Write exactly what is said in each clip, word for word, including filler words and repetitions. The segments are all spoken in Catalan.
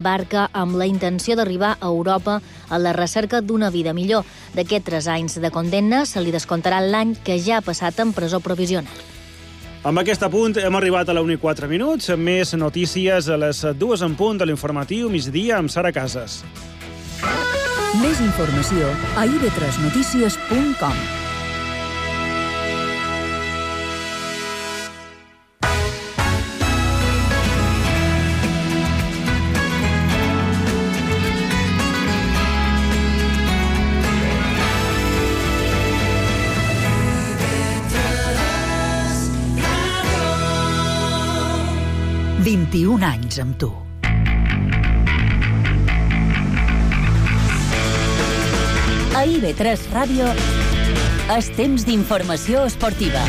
barca amb la intenció d'arribar a Europa a la recerca d'una vida millor. D'aquests tres anys de condemna se li descomptarà l'any que ja ha passat en presó provisional. Amb aquest apunt hem arribat a la una i quatre minuts. Més notícies a les dues en punt de l'informatiu migdia amb Sara Casas. Més informació a i be tres notícies punt com. vint-i-un anys amb tu. A i be tres Ràdio és temps d'informació esportiva.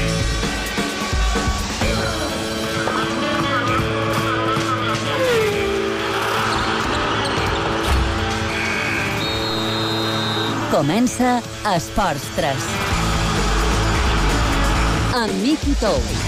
Comença Esports tres. Amb Miki Tous.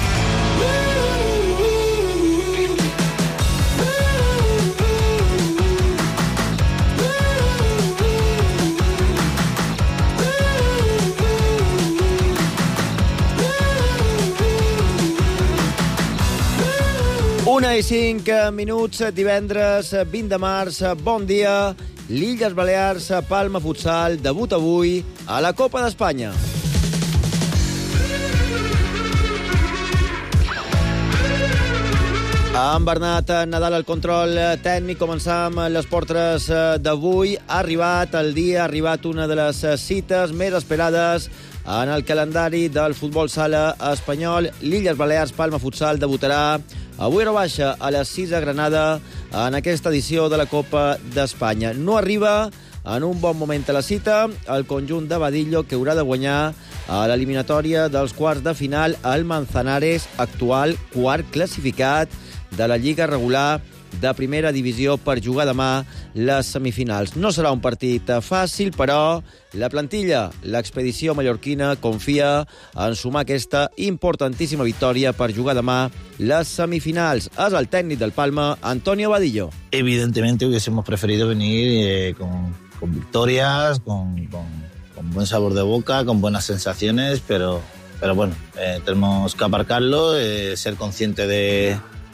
Una i cinc minuts, divendres vint de març, bon dia. L'Illes Balears, Palma Futsal, debut avui a la Copa d'Espanya. Amb Bernat Nadal al control tècnic, començam les portres d'avui. Ha arribat el dia, ha arribat una de les cites més esperades en el calendari del futbol sala espanyol. L'Illes Balears, Palma Futsal debutarà avui a baixa a les sis a Granada en aquesta edició de la Copa d'Espanya. No arriba en un bon moment a la cita el conjunt de Badillo, que haurà de guanyar a l'eliminatòria dels quarts de final al Manzanares, actual quart classificat de la Lliga regular de primera divisió, per jugar demà les semifinals. No serà un partit fàcil, però la plantilla, l'expedició mallorquina, confia en sumar aquesta importantíssima victòria per jugar demà les semifinals. És el tècnic del Palma, Antonio Badillo. Evidentemente hubiésemos preferido venir eh, con, con victorias, con, con, con buen sabor de boca, con buenas sensaciones, pero, pero bueno, eh, tenemos que aparcarlo, eh, ser consciente de...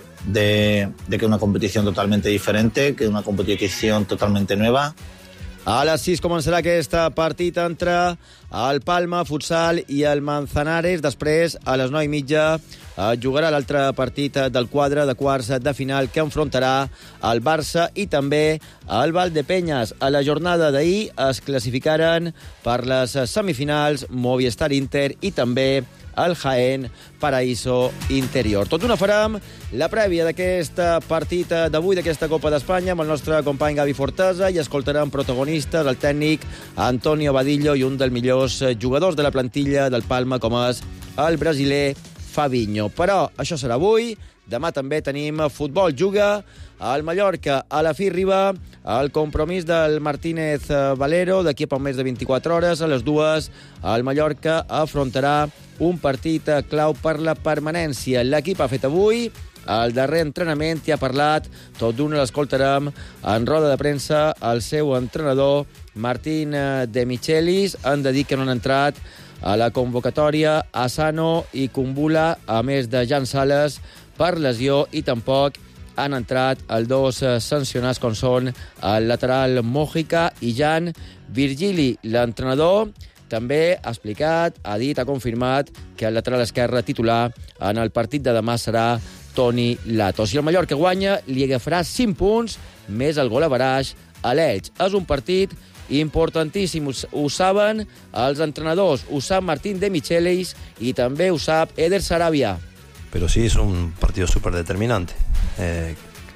De, de que es una competición totalmente diferente, que es una competición totalmente nueva. A les sis començarà aquest partit entre el Palma Futsal i el Manzanares. Després, a les nou i mitja, jugarà l'altre partit del quadre de quarts de final, que enfrontarà el Barça i també el Valdepeñas. A la jornada d'ahir es classificaren per les semifinals Movistar Inter i també el Jaén Paraíso Interior. Tot una farem la prèvia d'aquest partit d'avui, d'aquesta Copa d'Espanya, amb el nostre company Gavi Fortesa, i escoltarem protagonistes, el tècnic Antonio Badillo i un dels millors jugadors de la plantilla del Palma, com és el brasiler Fabinho. Però això serà avui. Demà també tenim futbol. Juga al Mallorca. A la fi arriba el compromís del Martínez Valero. D'aquí a poc més de vint-i-quatre hores, a les dues, el Mallorca afrontarà un partit clau per la permanència. L'equip ha fet avui el darrer entrenament i ha parlat, tot d'una l'escoltarem en roda de premsa, el seu entrenador Martín De Michelis. Han de dir que no han entrat a la convocatòria Asano i Kumbula, a més de Jan Sales, per lesió, i tampoc han entrat els dos sancionats, com són el lateral Mojica i Jan Virgili. L'entrenador també ha explicat, ha dit, ha confirmat que el lateral esquerre titular en el partit de demà serà Toni Lato. Si el Mallorca guanya, li agafarà cinc punts, més el gol average a l'Elx. És un partit importantíssim, ho saben els entrenadors, ho sap Martín De Michelis i també ho sap Eder Sarabia. Pero sí es un partido súper determinante, eh,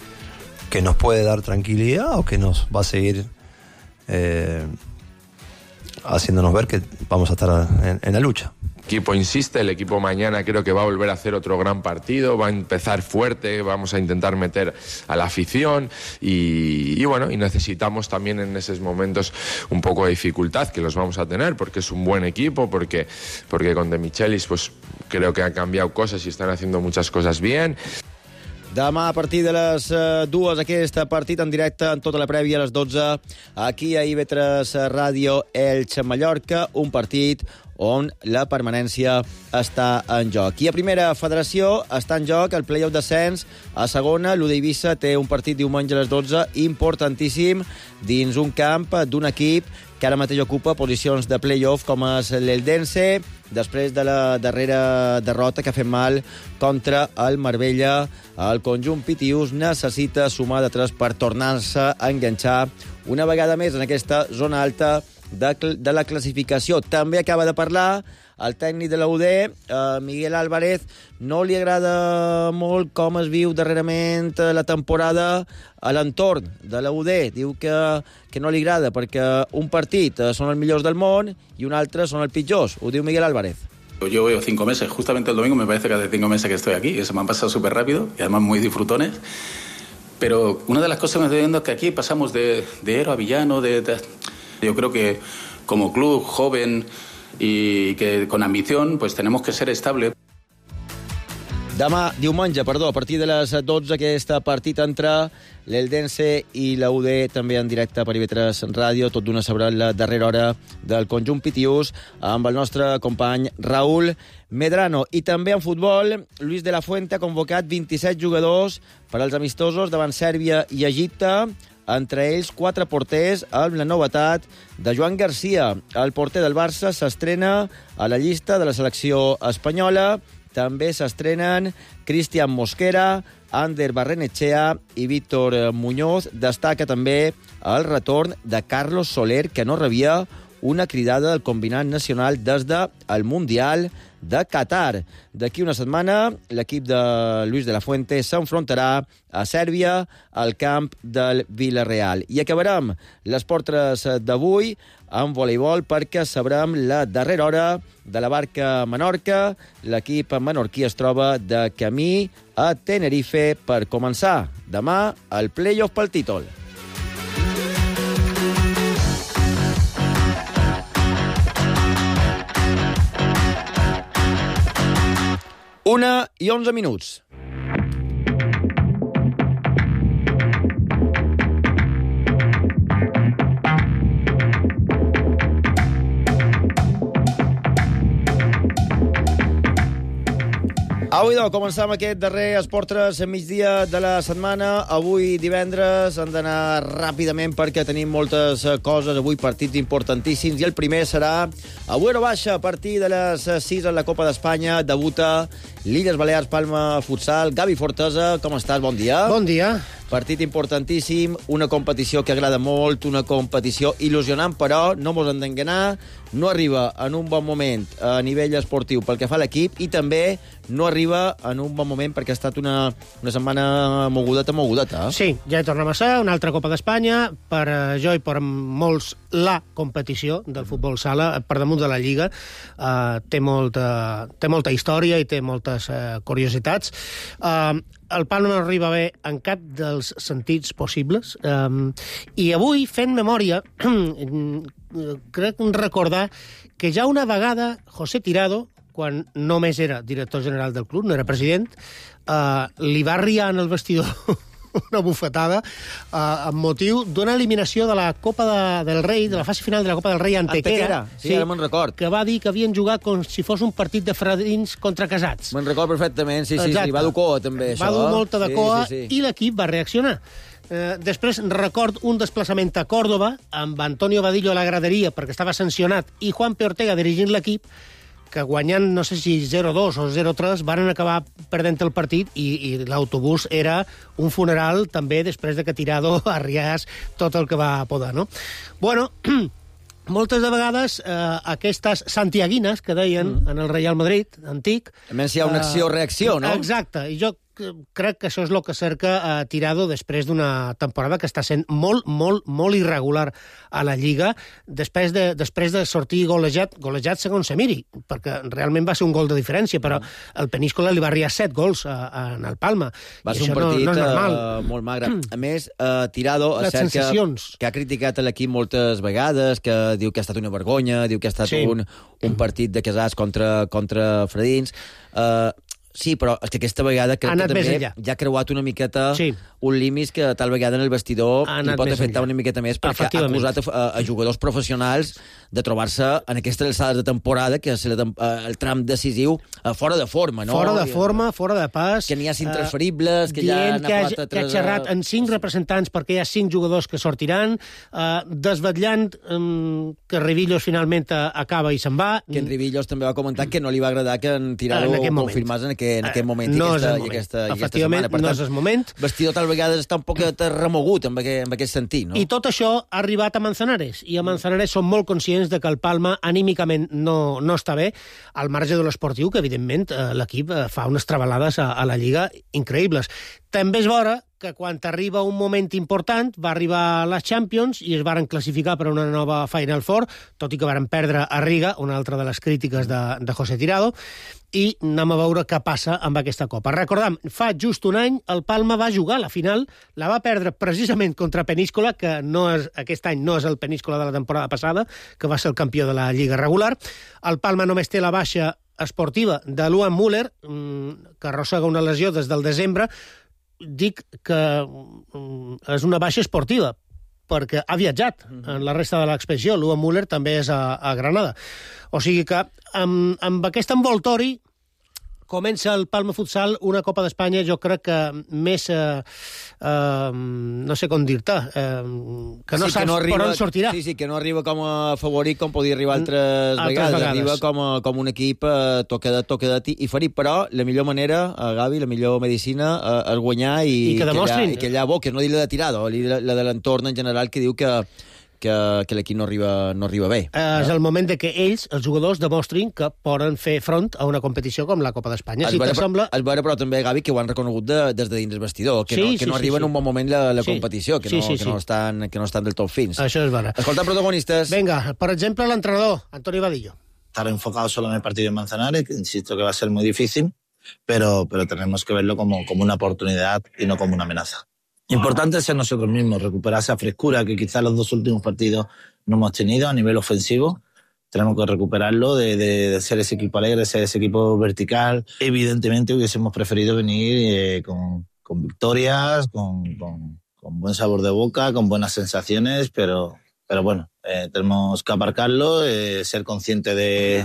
que nos puede dar tranquilidad o que nos va a seguir eh, haciéndonos ver que vamos a estar en, en la lucha. El equipo insiste, el equipo mañana creo que va a volver a hacer otro gran partido, va a empezar fuerte, vamos a intentar meter a la afición y, y bueno, y necesitamos también en esos momentos un poco de dificultad, que los vamos a tener, porque es un buen equipo, porque, porque con De Michelis pues creo que han cambiado cosas y están haciendo muchas cosas bien. Demà a partir de les uh, dues aquest partit en directe en tota la prèvia a les dotze aquí a I B tres Ràdio Elx Mallorca, un partit on la permanència està en joc. I a primera federació està en joc el play-off descens. A segona, l'U D Eivissa té un partit diumenge a les dotze importantíssim dins un camp d'un equip que ara mateix ocupa posicions de play-off com és l'Eldense, després de la darrera derrota que ha fet mal contra el Marbella. El conjunt Pitius necessita sumar de tres per tornar-se a enganxar una vegada més en aquesta zona alta de, de la classificació. També acaba de parlar el tècnic de la U D, eh, Miguel Álvarez. No li agrada molt com es viu darrerament la temporada a l'entorn de la U D. Diu que, que no li agrada perquè un partit eh, són els millors del món i un altre són els pitjors. Ho diu Miguel Álvarez. Yo veo cinco meses, justamente el domingo me parece que hace cinco meses que estoy aquí, y se me han pasado súper rápido y además muy disfrutones. Pero una de las cosas que me estoy viendo es que aquí pasamos de, de héroe a villano. De, de... Yo creo que como club joven y que con ambición, pues tenemos que ser estable. Demà, diumenge, perdó, a partir de les dotze, aquest partit entre l'Eldense i la U D, també en directe per I B tres Ràdio, tot d'una sobre la darrera hora del conjunt Pitius, amb el nostre company Raúl Medrano. I també en futbol, Luis de la Fuente ha convocat vint-i-set jugadors per als amistosos davant Sèrbia i Egipte, entre ells quatre porters, amb la novetat de Joan Garcia. El porter del Barça s'estrena a la llista de la selecció espanyola. També s'estrenen Cristian Mosquera, Ander Barrenechea i Víctor Muñoz. Destaca també el retorn de Carlos Soler, que no rebia una cridada del combinat nacional des del Mundial de Qatar. D'aquí una setmana, l'equip de Luis de la Fuente s'enfrontarà a Sèrbia al camp del Villarreal. I acabarem les portres d'avui en voleibol perquè sabrem la darrera hora de la Barca Menorca. L'equip menorquí es troba de camí a Tenerife per començar demà el play-off pel títol. Una i onze minuts. Avui, doncs, començam aquest darrer Esportres a migdia de la setmana. Avui, divendres, hem d'anar ràpidament perquè tenim moltes coses. Avui, partits importantíssims. I el primer serà avui a baixa, a partir de les sis en la Copa d'Espanya. Debuta l'Illes Balears Palma Futsal. Gavi Fortesa, com estàs? Bon dia. Bon dia. Partit importantíssim, una competició que agrada molt, una competició il·lusionant, però no mos hem d'enganar, no arriba en un bon moment a nivell esportiu pel que fa a l'equip i també no arriba en un bon moment perquè ha estat una, una setmana mogudeta, mogudeta. Eh? Sí, ja hi tornem a ser, una altra Copa d'Espanya, per eh, jo i per molts la competició del futbol sala, per damunt de la Lliga, eh, té, molta, té molta història i té moltes eh, curiositats. Eh, el Palma no arriba bé en cap dels sentits possibles. Um, I avui, fent memòria, crec recordar que ja una vegada José Tirado, quan només era director general del club, no era president, uh, li va arriar en el vestidor una bufetada uh, amb motiu d'una eliminació de la Copa de, del Rei, de la fase final de la Copa del Rei Antequera. Antequera, sí, sí, ara me'n record. Que va dir que havien jugat com si fos un partit de fredins contra casats. Me'n record perfectament, sí, sí, sí, va dur coa també, això. Va dur molta de sí, coa sí, sí. I l'equip va reaccionar. Eh, després record un desplaçament a Còrdoba amb Antonio Vadillo a la graderia perquè estava sancionat i Juan P. Ortega dirigint l'equip, que guanyant, no sé si zero dos o zero tres, van acabar perdent el partit i, i l'autobús era un funeral també després de que Tirado arriàs tot el que va poder, no? Bueno, moltes de vegades eh, aquestes santiaguines que deien mm. en el Real Madrid antic... A més, hi ha una acció-reacció, no? Exacte, i jo crec que això és el que cerca eh, Tirado després d'una temporada que està sent molt, molt, molt irregular a la Lliga, després de, després de sortir golejat, golejat segons se miri, perquè realment va ser un gol de diferència, però el Peníscola li va arribar set gols a, a, en el Palma. Va ser un partit no, no uh, molt magre. A més, uh, Tirado Les sensacions. Que, que ha criticat l'equip moltes vegades, que diu que ha estat una vergonya, diu que ha estat sí. un, un partit de casats contra, contra Fredins... Uh, Sí, però és que aquesta vegada crec que també ja ha creuat una miqueta sí. un límit que tal vegada en el vestidor li pot afectar una miqueta més, perquè ha acusat a, a jugadors professionals de trobar-se en aquestes alçades de temporada, que és el, el tram decisiu, fora de forma, no? Fora de forma, fora de pas. Que n'hi ha intransferibles, que ja han que ha, que ha xerrat en cinc representants perquè hi ha cinc jugadors que sortiran, uh, desvetllant um, que Rivillos finalment acaba i se'n va. Que en Rivillos també va comentar que no li va agradar que en Tirado confirmés en aquest, en aquest moment, no i aquesta, moment. I aquesta, efectivament, i aquesta no és el moment. Vestidor tal vegada està un poc remogut en aquest, en aquest sentit, no? I tot això ha arribat a Manzanares, i a Manzanares són molt conscients de que el Palma anímicament no, no està bé, al marge de l'esportiu, que evidentment l'equip fa unes trabalades a, a la Lliga increïbles. També és vera que quan arriba un moment important va arribar a les Champions i es varen classificar per una nova Final Four, tot i que varen perdre a Riga, una altra de les crítiques de, de José Tirado, i anem a veure què passa amb aquesta Copa. Recordam, fa just un any el Palma va jugar a la final, la va perdre precisament contra Peníscola, que no és, aquest any no és el Peníscola de la temporada passada, que va ser el campió de la Lliga regular. El Palma només té la baixa esportiva de Luan Müller, que arrossega una lesió des del desembre. Dic que és una baixa esportiva, perquè ha viatjat en la resta de l'expedició. Luan Müller també és a, a Granada. O sigui que amb, amb aquest envoltori comença el Palma Futsal una Copa d'Espanya, jo crec que més, eh, eh, no sé com dir-te, eh, que no sí, saps que no arriba, per on sortirà. Sí, sí, que no arriba com a favorit com podia arribar altres, altres vegades. vegades. Arriba com, a, com un equip eh, toca, toca de ti i ferit, però la millor manera, eh, Gavi, la millor medicina eh, és guanyar i, I que demostrin. I que allà bo, que no dir la de Tirado, la, la de l'entorn en general, que diu que que, que l'equip no arriba, no arriba bé. Eh, és el moment de que ells, els jugadors, demostrin que poden fer front a una competició com la Copa d'Espanya. Si t'assembla... És vera, però també, Gavi, que ho han reconegut de, des de dins del vestidor, que sí, no, que sí, no arriba sí, en un bon moment la, la sí. competició, que, sí, no, sí, que, sí. no estan, que no estan del tot fins. Això és vera. Escolta, protagonistes. Venga, per exemple, l'entrenador, Antonio Vadillo. Estar enfocado solo en el partido de Manzanares, que insisto que va a ser muy difícil, pero, pero tenemos que verlo como, como una oportunidad y no como una amenaza. Importante es ser nosotros mismos, recuperar esa frescura que quizás los dos últimos partidos no hemos tenido a nivel ofensivo. Tenemos que recuperarlo de, de, de ser ese equipo alegre, ser ese equipo vertical. Evidentemente hubiésemos preferido venir eh, con, con victorias, con, con, con buen sabor de boca, con buenas sensaciones, pero, pero bueno, eh, tenemos que aparcarlo, eh, ser consciente de,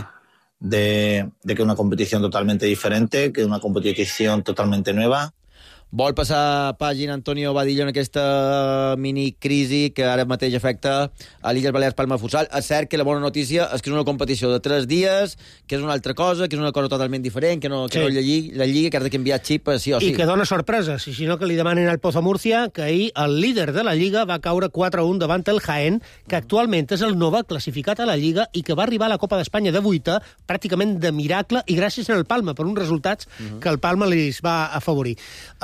de, de que es una competición totalmente diferente, que es una competición totalmente nueva. Vol passar pàgina Antonio Vadillo en aquesta mini-crisi que ara mateix afecta a l'Illes Balears Palma Futsal. És cert que la bona notícia és que és una competició de tres dies, que és una altra cosa, que és una cosa totalment diferent, que no, que sí. no la, lliga, la lliga, que has de canviar xip sí o sí. I que dona sorpreses, i si no que li demanen al Pozo Múrcia, que ahir el líder de la Lliga va caure quatre a un davant el Jaén, que actualment és el nova classificat a la Lliga i que va arribar a la Copa d'Espanya de vuita pràcticament de miracle i gràcies al Palma, per uns resultats uh -huh. que el Palma li va afavorir.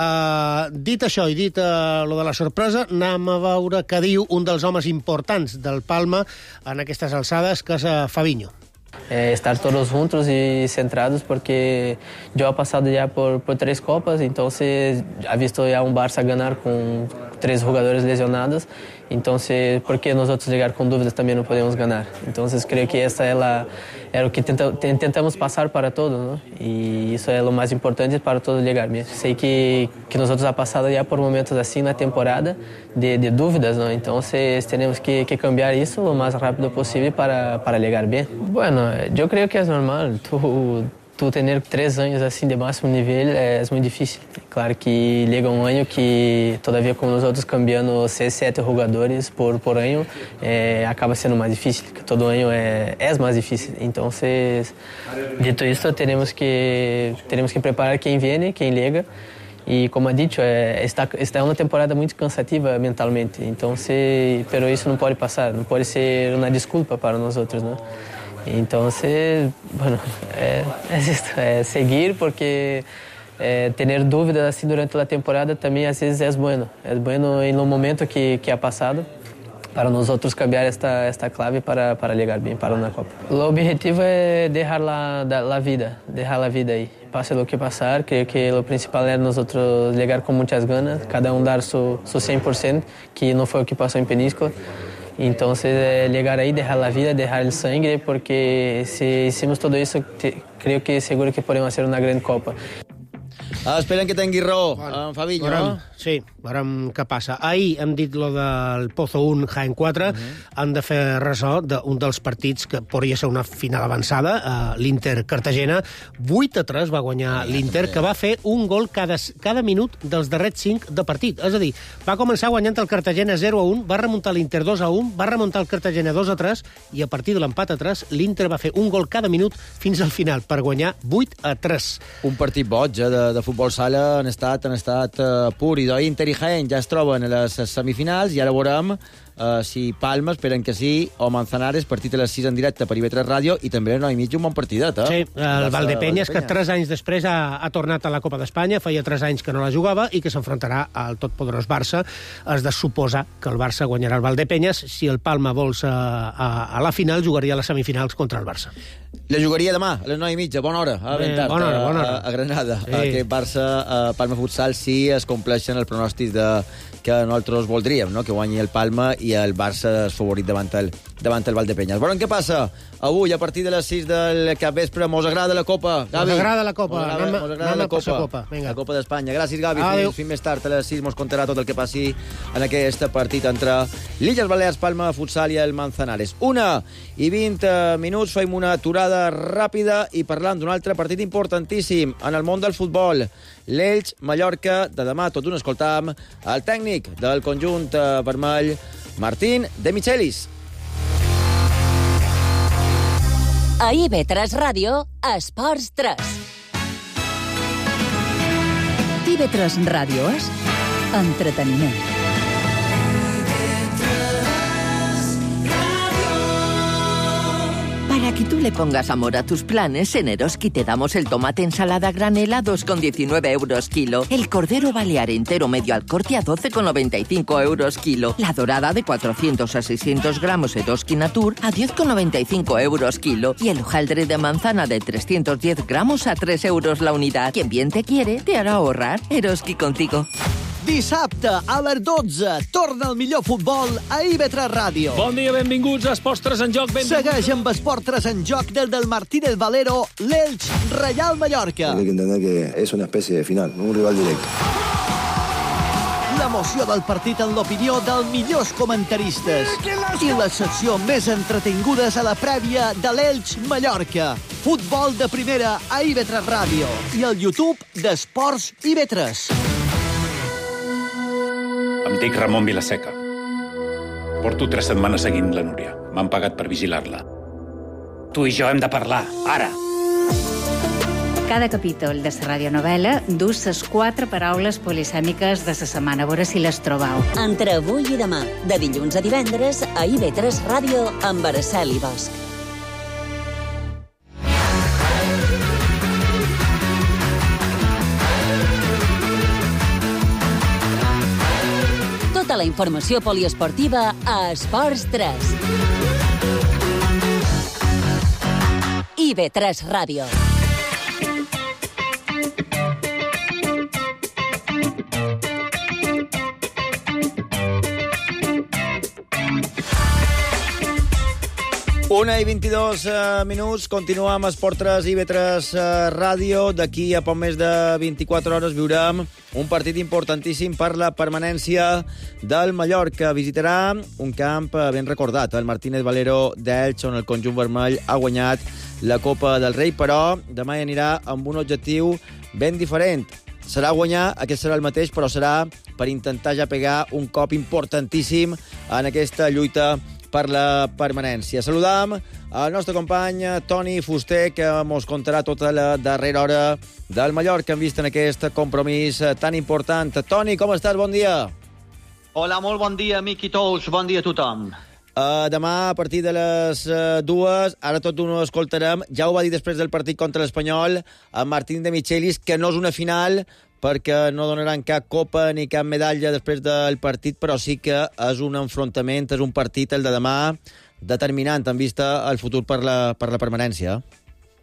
Uh, dit això i dit uh, lo de la sorpresa, anem a veure què diu un dels homes importants del Palma en aquestes alçades, que és uh, Fabinho. Eh, estar todos juntos y centrados porque yo he pasado ya por, por tres copas, entonces he visto ya un Barça ganar con tres jugadores lesionados, entonces ¿por qué nosotros llegar con dudas también no podemos ganar? Entonces creo que esa es, la, es lo que tenta, intentamos pasar para todos, ¿no? Y eso es lo más importante para todos llegar. Sé que, que nosotros hemos pasado ya por momentos así en la temporada de, de dudas, ¿no? Entonces tenemos que, que cambiar eso lo más rápido posible para, para llegar bien. Bueno, yo creo que es normal. Tú, tú tener tres años así de máximo nivel es muy difícil. Claro que llega un año que todavía con nosotros cambiando seis, siete jugadores por, por año, eh, acaba siendo más difícil, que todo año es, es más difícil. Entonces, dicho esto, tenemos que, tenemos que preparar quien viene, quien llega. Y como he dicho, eh, está, está una temporada muy cansativa mentalmente. Entonces, pero eso no puede pasar, no puede ser una disculpa para nosotros, ¿no? Entonces, bueno, eh, es esto, es seguir porque eh, tener dudas así durante la temporada también a veces es bueno. Es bueno en un momento que, que ha pasado para nosotros cambiar esta, esta clave para, para llegar bien para una Copa. El objetivo es dejar la, la vida, dejar la vida ahí. Pase lo que pasar, creo que lo principal es nosotros llegar con muchas ganas, cada uno dar su, su cien por ciento, que no fue lo que pasó en Peníscola. Entonces, eh, llegar ahí, dejar la vida, dejar el sangre, porque si hicimos todo eso, te, creo que seguro que podemos hacer una gran Copa. Ah, esperen que tingui raó, bueno, en Fabinho, veurem, no? Sí, veurem què passa. Ahir hem dit lo del Pozo un, Jaén quatre, uh -huh. han de fer ressò d'un dels partits que podria ser una final avançada, uh, l'Inter-Cartagena. vuit a tres va guanyar l'Inter, que va fer un gol cada, cada minut dels darrers cinc de partit. És a dir, va començar guanyant el Cartagena zero a un, va remuntar l'Inter dos a un, va remuntar el Cartagena dos a tres, i a partir de l'empat a tres, l'Inter va fer un gol cada minut fins al final, per guanyar vuit a tres. Un partit boig, eh, de, de futbol sala, han estat, han estat uh, pur i d'oi. Inter i Jaén ja es troben a les semifinals i ara veurem uh, si Palma, esperen que sí, o Manzanares, partit a les sis en directe per I V tres Ràdio, i també a nou i mig un bon partidet, eh? Sí, el Valdepeñas, que tres anys després ha, ha tornat a la Copa d'Espanya, feia tres anys que no la jugava, i que s'enfrontarà al totpoderós Barça. Es de suposar que el Barça guanyarà el Valdepeñas. Si el Palma vols a, a, a la final, jugaria a les semifinals contra el Barça. La jugaria demà, a les nou i mitja, bona hora, a, ben tard, bona hora, bona hora. A, a Granada. Sí. Aquest Barça-Palma Futsal sí es compleixen el pronòstic de, que nosaltres voldríem, no? Que guanyi el Palma i el Barça és favorit davant el, davant el Valdepeñas. Veurem què passa avui, a partir de les sis del capvespre. Mos agrada la Copa, Gavi. Mos agrada la Copa. Mos agrada, mos agrada la Copa. Copa. La Copa d'Espanya. Gràcies, Gavi. Adéu. Fins, fins més tard, a les sis mos contarà tot el que passi en aquest partit entre l'Illes Balears, Palma Futsal i el Manzanares. Una i vint minuts, fem una aturada ràpida i parlant d'un altre partit importantíssim en el món del futbol. L'Elx-Mallorca, de demà tot un escoltam el tècnic del conjunt vermell, Martín de Michelis. A I V tres Ràdio, Esports tres. I V tres Ràdio és entreteniment. Para que tú le pongas amor a tus planes, en Eroski te damos el tomate ensalada a granel a dos con diecinueve euros kilo, el cordero balear entero medio al corte a doce con noventa y cinco euros kilo, la dorada de cuatrocientos a seiscientos gramos Eroski Natur a diez con noventa y cinco euros kilo y el hojaldre de manzana de trescientos diez gramos a tres euros la unidad. Quien bien te quiere, te hará ahorrar. Eroski contigo. Dissabte, a les dotze, torna el millor futbol a I V tres Ràdio. Bon dia, benvinguts a Esports tres en joc. Benvinguts. Segueix amb Esport tres en joc del del Martínez Valero, l'Elx Reial Mallorca. Hay que entender que es una especie de final, un rival directo. L'emoció del partit en l'opinió dels millors comentaristes i la secció més entretingudes a la prèvia de l'Elx Mallorca. Futbol de primera a I V tres Ràdio i al YouTube d'Esports I V tres. Em dic Ramon Vilaseca. Porto tres setmanes seguint la Núria. M'han pagat per vigilar-la. Tu i jo hem de parlar, ara. Cada capítol de la radionovela dus ses quatre paraules polisèmiques de la setmana. A veure si les trobau. Entre avui i demà, de dilluns a divendres, a I V tres Ràdio amb Araceli Bosch. Tota la informació poliesportiva a Esports tres. I V tres Ràdio. Una i vint-i-dos uh, minuts, continuem amb Esport tres i I V tres uh, Ràdio. D'aquí a poc més de vint-i-quatre hores viurem un partit importantíssim per la permanència del Mallorca. Visitarà un camp ben recordat, el Martínez Valero d'Elx, on el conjunt vermell ha guanyat la Copa del Rei, però demà hi anirà amb un objectiu ben diferent. Serà guanyar, aquest serà el mateix, però serà per intentar ja pegar un cop importantíssim en aquesta lluita per la permanència. Saludam el nostre company Toni Fuster, que mos contarà tota la darrera hora del Mallorca en vist en aquest compromís tan important. Toni, com estàs? Bon dia. Hola, molt bon dia, amic i tous. Bon dia a tothom. Uh, demà, a partir de les uh, dues, ara tot ho escoltarem. Ja ho va dir després del partit contra l'Espanyol, amb Martín de Michelis, que no és una final, perquè no donaran cap copa ni cap medalla després del partit, però sí que és un enfrontament, és un partit, el de demà, determinant en vista al futur per la, per la permanència.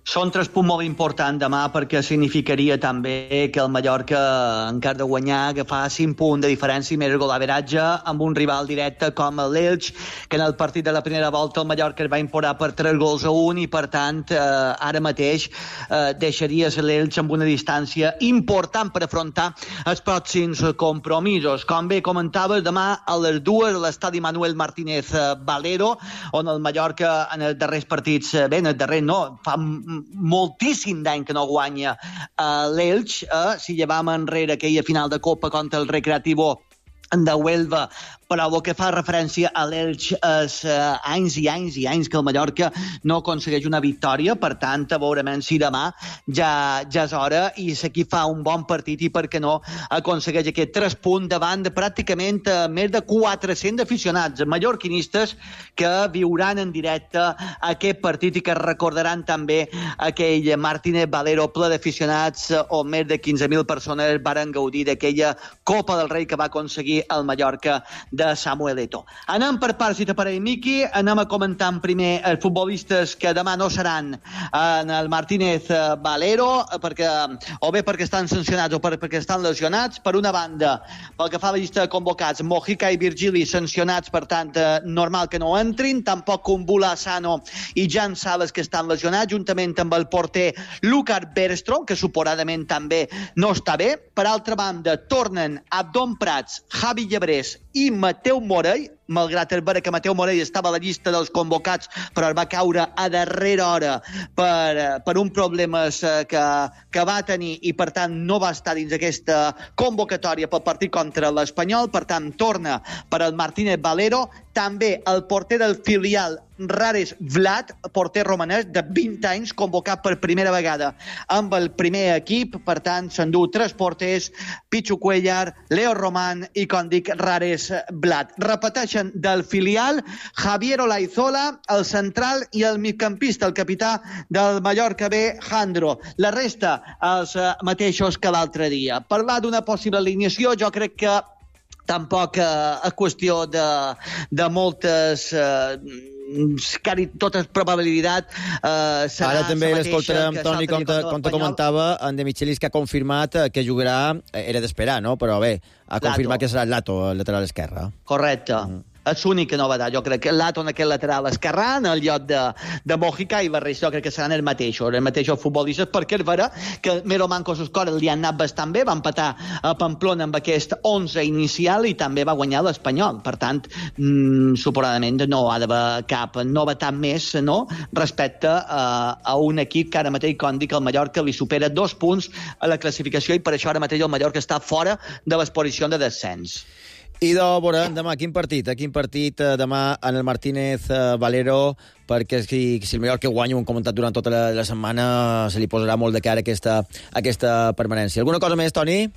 Són tres punts molt importants demà perquè significaria també que el Mallorca, en cas de guanyar, agafar cinc punts de diferència i més golaveratge amb un rival directe com l'Elx, que en el partit de la primera volta el Mallorca es va imposar per tres gols a un i, per tant, eh, ara mateix eh, deixaries l'Elx amb una distància important per afrontar els pròxims compromisos. Com bé comentaves, demà a les dues a l'estadi Manuel Martínez Valero, on el Mallorca en els darrers partits, bé, en el darrer no, fa moltíssim d'any que no guanya uh, l'Elx, uh, si llevam enrere aquella final de Copa contra el Recreativo de Huelva, però el que fa referència a l'Elx és uh, anys i anys i anys que el Mallorca no aconsegueix una victòria, per tant, a veure si demà ja, ja és hora i s'aquí fa un bon partit i, per què no, aconsegueix aquest tres punts davant de pràcticament uh, més de quatre-cents aficionats mallorquinistes que viuran en directe aquest partit i que recordaran també aquell Martínez Valero ple d'aficionats uh, on més de quinze mil persones varen gaudir d'aquella Copa del Rei que va aconseguir el Mallorca de Samuel Eto'o. Anem per parts i t'aparell, Miqui. Anem a comentar primer els futbolistes que demà no seran en el Martínez Valero, perquè, o bé perquè estan sancionats o perquè estan lesionats. Per una banda, pel que fa a la llista de convocats, Mojica i Virgili sancionats, per tant, normal que no entrin. Tampoc Kumbula, Sano i Jan Sales, que estan lesionats, juntament amb el porter Lucar Bergström, que suposadament també no està bé. Per altra banda, tornen Abdon Prats, Javi Llebrés i Mateu Morell, malgrat el veure que Mateu Morell estava a la llista dels convocats, però va caure a darrera hora per, per un problemes que, que va tenir i, per tant, no va estar dins aquesta convocatòria pel partit contra l'Espanyol. Per tant, torna per al Martínez Valero. També el porter del filial, Rares Vlad, porter romanès de vint anys, convocat per primera vegada amb el primer equip. Per tant, s'endú tres porters, Pichu Cuellar, Leo Román i, com dic, Rares Vlad. Repeteixen del filial Javier Olaizola, el central, i el migcampista, el capità del Mallorca B, Jandro. La resta, els mateixos que l'altre dia. Parlar d'una possible alineació, jo crec que tampoc eh, és qüestió de, de moltes... Eh, quasi totes probabilitats eh, serà ara també la l'escoltarem, Toni, com te, com te comentava, en De Michelis, que ha confirmat que jugarà, era d'esperar, no? Però bé, ha confirmat que serà el Lato, el lateral esquerre. Correcte. Mm. És l'única novetat. Jo crec que l'Ato en aquest lateral esquerrà, en el lloc de, de Mojica, i la resta jo crec que seran els mateixos, els mateixos futbolistes, perquè és vera que Mero Manco sus coses li han anat bastant bé, va empatar a Pamplona amb aquest onze inicial i també va guanyar l'Espanyol. Per tant, mmm, suposadament no ha d'haver cap novetat més, no?, respecte a, a un equip que ara mateix, com dic, el Mallorca li supera dos punts a la classificació i per això ara mateix el Mallorca està fora de les posicions de descens. I de veure, demà, quin partit? Quin partit demà en el Martínez Valero? Perquè si, si el Mallorca guanya, ho hem comentat durant tota la, la setmana, se li posarà molt de cara aquesta, aquesta permanència. Alguna cosa més, Toni?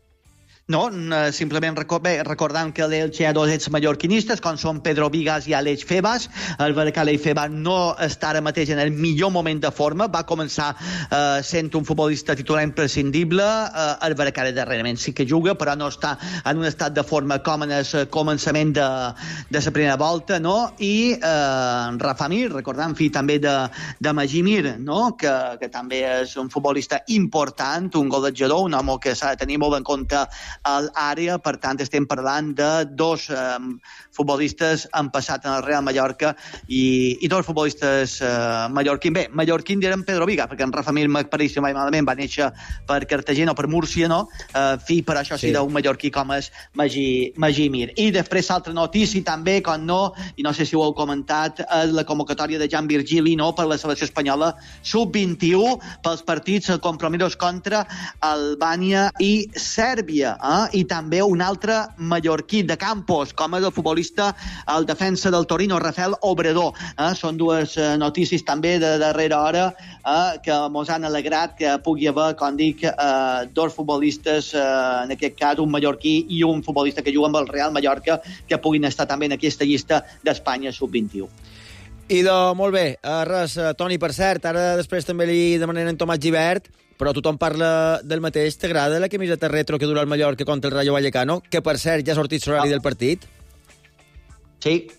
No, simplement recordant que a l'Elx hi ha dos exmallorquinistes, com són Pedro Vigas i Àlex Febas. El veure que Àlex Febas no està ara mateix en el millor moment de forma, va començar eh, sent un futbolista titular imprescindible, eh, el veure que ara darrerament sí que juga, però no està en un estat de forma com en el començament de, de la primera volta, no? I eh, Rafa Mir, recordant, fill també de, de Magí Mir, no? Que, que també és un futbolista important, un golejador, un home que s'ha de tenir molt en compte a l'àrea. Per tant, estem parlant de dos eh, futbolistes han passat en el Real Mallorca i, i dos futbolistes eh, mallorquins. Bé, mallorquins eren Pedro Viga, perquè en Rafa Mir m'apareix si mai malament, va néixer per Cartagena o per Múrcia, no? Eh, fill, per això sí, sí d'un mallorquí com és Magí, Magí Mir. I després l'altra notícia també, com no, i no sé si ho heu comentat, és la convocatòria de Jan Virgili, no?, per la selecció espanyola sub vint i u pels partits compromisos contra Albània i Sèrbia. Eh? I també un altre mallorquí de Campos, com és el futbolista, el defensa del Torino, Rafael Obrador. Eh? Són dues eh, notícies també de darrera hora eh, que ens han alegrat que pugui haver, com dic, eh, dos futbolistes, eh, en aquest cas un mallorquí i un futbolista que juga amb el Real Mallorca, que puguin estar també en aquesta llista d'Espanya sub vint i u. I de, molt bé, uh, res, uh, Toni, per cert, ara després també li demanen en Tomàs Gibert, però tothom parla del mateix. T'agrada la camiseta retro que dura el Mallorca contra el Rayo Vallecano? Que, per cert, ja ha sortit l'horari ah. del partit? Sí.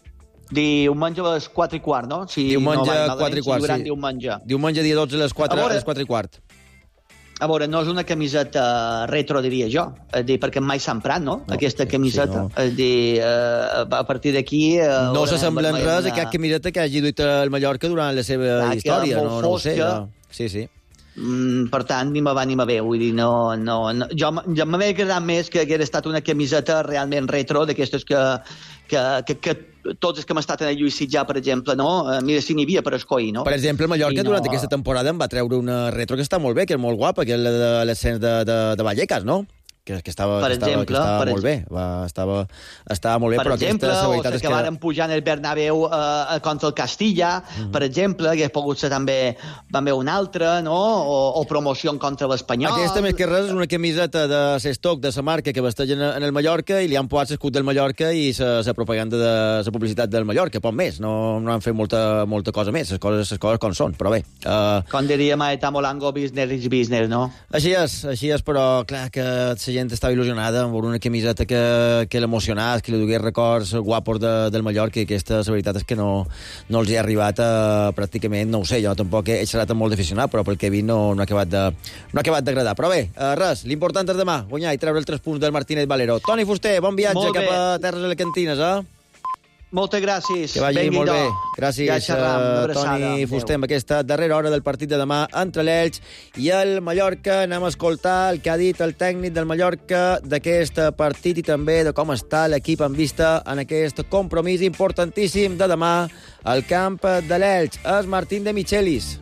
Diumenge a les quatre i quart, no? Si diumenge no a quatre i quart, si sí. Diumenge. Diumenge dia dotze a les quatre, a, veure, a les quatre i quart. A veure, no és una camiseta retro, diria jo, és dir, perquè mai s'ha emprat, no? no Aquesta camiseta. Sí, no. És dir, uh, a partir d'aquí... Uh, no s'assembla en res una... a cap camiseta que hagi duit el Mallorca durant la seva ah, història, no, no ho sé. No. Sí, sí. Mm, per tant, ni me va ni me ve, vull dir, no... no, no. Jo, jo m'havia agradat més que hagués estat una camiseta realment retro, d'aquestes que, que, que, que tots els que hem estat en el Lluís Sitjar, per exemple, no? Mira, si n'hi havia per escollir, no? Per exemple, el Mallorca no... durant aquesta temporada em va treure una retro que està molt bé, que és molt guapa, que és la de l'ascens de, de, de Vallecas, no? Que, que estava, per que estava, exemple, que estava per molt bé, va, estava, estava molt bé, per però exemple, aquesta, la o veritat és que... varen pujar en el Bernabéu uh, contra el Castilla, uh -huh. per exemple, que hagués pogut ser també, també un altre, no? O, o promoció contra l'Espanyol. Aquesta, més que res, és una camiseta de Sestoc, de sa marca, que vestegen en el Mallorca, i li han posat l'escut del Mallorca i la propaganda de la publicitat del Mallorca, poc més, no, no han fet molta, molta cosa més, les coses, les coses com són, però bé. Uh... Com diria Maeta Molango, business is business, no? Així és, així és, però clar que la gent estava il·lusionada amb una camiseta que, que l'emocionàs, que li dugués records guapos de, del Mallorca, i aquesta, la veritat és que no, no els hi ha arribat a, pràcticament, no ho sé, jo tampoc he xerrat molt d'aficionat, però pel que he vist no, no ha acabat de, no ha acabat d'agradar. Però bé, uh, res, l'important és demà, guanyar i treure els tres punts del Martínez Valero. Toni Fuster, bon viatge cap a terres alacantines, eh? Moltes gràcies. Que vagi molt bé. Gràcies, ja xerram, uh, Toni Fuster, amb aquesta darrera hora del partit de demà entre l'Elx i el Mallorca. Anem a escoltar el que ha dit el tècnic del Mallorca d'aquest partit i també de com està l'equip en vista en aquest compromís importantíssim de demà al camp de l'Elx. És Martín de Michelis.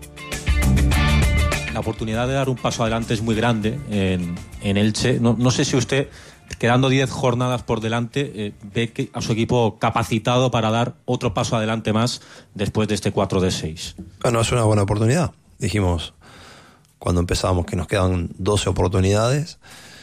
La oportunidad de dar un paso adelante es muy grande en, en Elche. No, no sé si usted, quedando diez jornadas por delante, eh, ve que a su equipo capacitado para dar otro paso adelante más después de este cuatro de seis. Bueno, es una buena oportunidad. Dijimos cuando empezábamos que nos quedan doce oportunidades.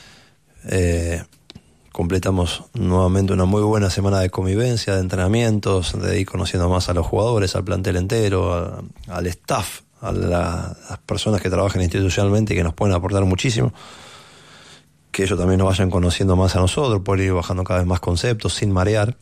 Eh, completamos nuevamente una muy buena semana de convivencia, de entrenamientos, de ir conociendo más a los jugadores, al plantel entero, a, al staff, a la, las personas que trabajan institucionalmente y que nos pueden aportar muchísimo. Que ellos también nos vayan conociendo más a nosotros, poder ir bajando cada vez más conceptos sin marear.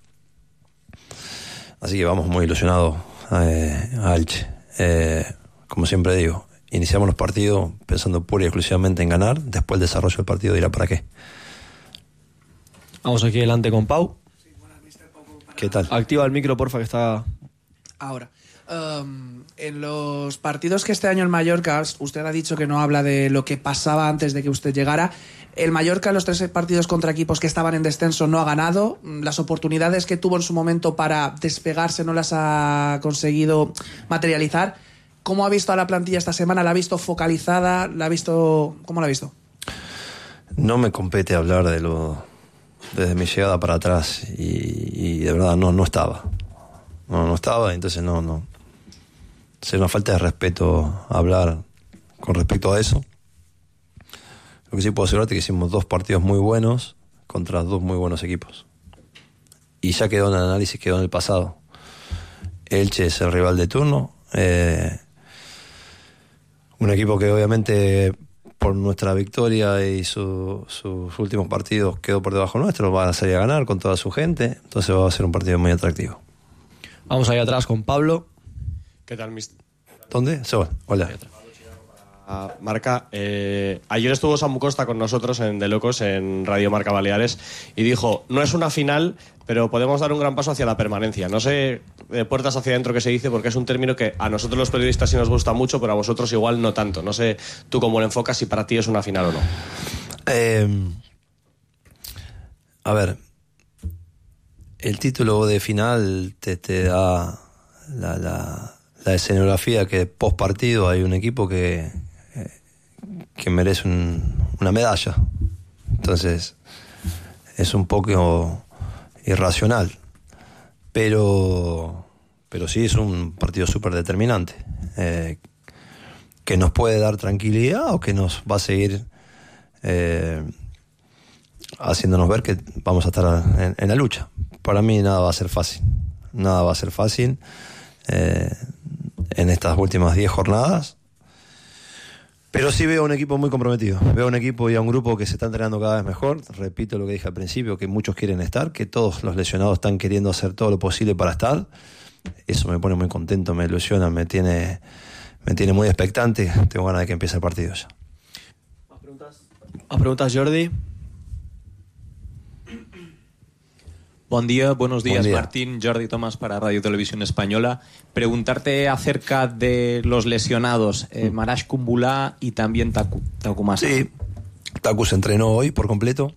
Así que vamos muy ilusionados eh, a Elche. Eh, como siempre digo, iniciamos los partidos pensando pura y exclusivamente en ganar, después el desarrollo del partido dirá para qué. Vamos aquí delante con Pau. ¿Qué tal? Activa el micro, porfa, que está... Ahora. Um, en los partidos que este año en Mallorca, usted ha dicho que no habla de lo que pasaba antes de que usted llegara. El Mallorca, en los tres partidos contra equipos que estaban en descenso, no ha ganado. Las oportunidades que tuvo en su momento para despegarse no las ha conseguido materializar. ¿Cómo ha visto a la plantilla esta semana? ¿La ha visto focalizada? ¿La ha visto... ¿Cómo la ha visto? No me compete hablar de lo desde mi llegada para atrás y, y de verdad no, no estaba. No, no estaba, entonces no, no. Sería una falta de respeto hablar con respecto a eso. Lo que sí puedo asegurarte es que hicimos dos partidos muy buenos contra dos muy buenos equipos. Y ya quedó en el análisis, quedó en el pasado. Elche es el rival de turno. Eh, un equipo que obviamente por nuestra victoria y su, sus últimos partidos quedó por debajo nuestro, va a salir a ganar con toda su gente, entonces va a ser un partido muy atractivo. Vamos ahí atrás con Pablo. ¿Qué tal, mister? ¿Dónde? So, hola. Uh, Marca, eh, ayer estuvo Samu Costa con nosotros en De Locos, en Radio Marca Baleares, y dijo, no es una final, pero podemos dar un gran paso hacia la permanencia. No sé, de puertas hacia adentro que se dice, porque es un término que a nosotros los periodistas sí nos gusta mucho, pero a vosotros igual no tanto. No sé tú cómo lo enfocas, si para ti es una final o no. Eh, a ver, el título de final te, te da la, la, la escenografía que post partido hay un equipo que, que merece un, una medalla. Entonces es un poco irracional, pero pero sí es un partido súper determinante, eh, que nos puede dar tranquilidad o que nos va a seguir eh, haciéndonos ver que vamos a estar en, en la lucha. Para mí nada va a ser fácil, nada va a ser fácil eh, en estas últimas diez jornadas. Pero sí veo un equipo muy comprometido. Veo un equipo y a un grupo que se está entrenando cada vez mejor. Repito lo que dije al principio, que muchos quieren estar, que todos los lesionados están queriendo hacer todo lo posible para estar. Eso me pone muy contento, me ilusiona, me tiene, me tiene muy expectante. Tengo ganas de que empiece el partido ya. ¿Más preguntas? ¿Más preguntas, Jordi? Buen día, buenos días, Buen día. Martín. Jordi Tomás para Radio Televisión Española. Preguntarte acerca de los lesionados, eh, Marash Kumbula y también Taku, Taku Masa. Sí, Taku se entrenó hoy por completo.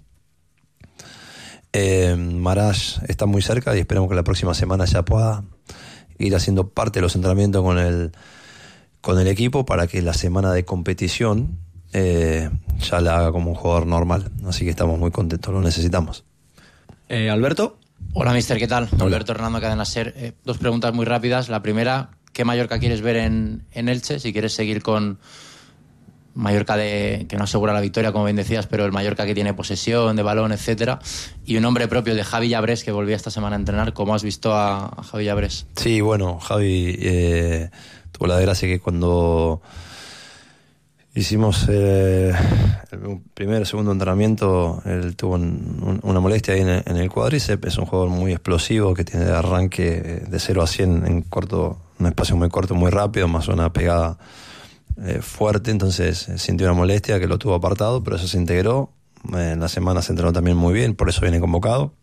Eh, Marash está muy cerca y esperamos que la próxima semana ya pueda ir haciendo parte de los entrenamientos con el, con el equipo para que la semana de competición eh, ya la haga como un jugador normal. Así que estamos muy contentos, lo necesitamos. Eh, Alberto. Hola, mister, ¿qué tal? Hola. Alberto Hernando, Cadena Ser. Eh, dos preguntas muy rápidas. La primera, ¿qué Mallorca quieres ver en, en Elche? Si quieres seguir con Mallorca de, que no asegura la victoria, como bien decías, pero el Mallorca que tiene posesión de balón, etcétera. Y un nombre propio de Javi Llabrés, que volvía esta semana a entrenar. ¿Cómo has visto a, a Javi Llabrés? Sí, bueno, Javi eh, tuvo la desgracia que cuando hicimos eh, el primer o segundo entrenamiento, él tuvo un, un, una molestia ahí en el, en el cuádriceps. Es un jugador muy explosivo que tiene de arranque de cero a cien en corto, un espacio muy corto, muy rápido, más una pegada eh, fuerte. Entonces eh, sintió una molestia que lo tuvo apartado, pero eso se integró. Eh, en la semana se entrenó también muy bien, por eso viene convocado.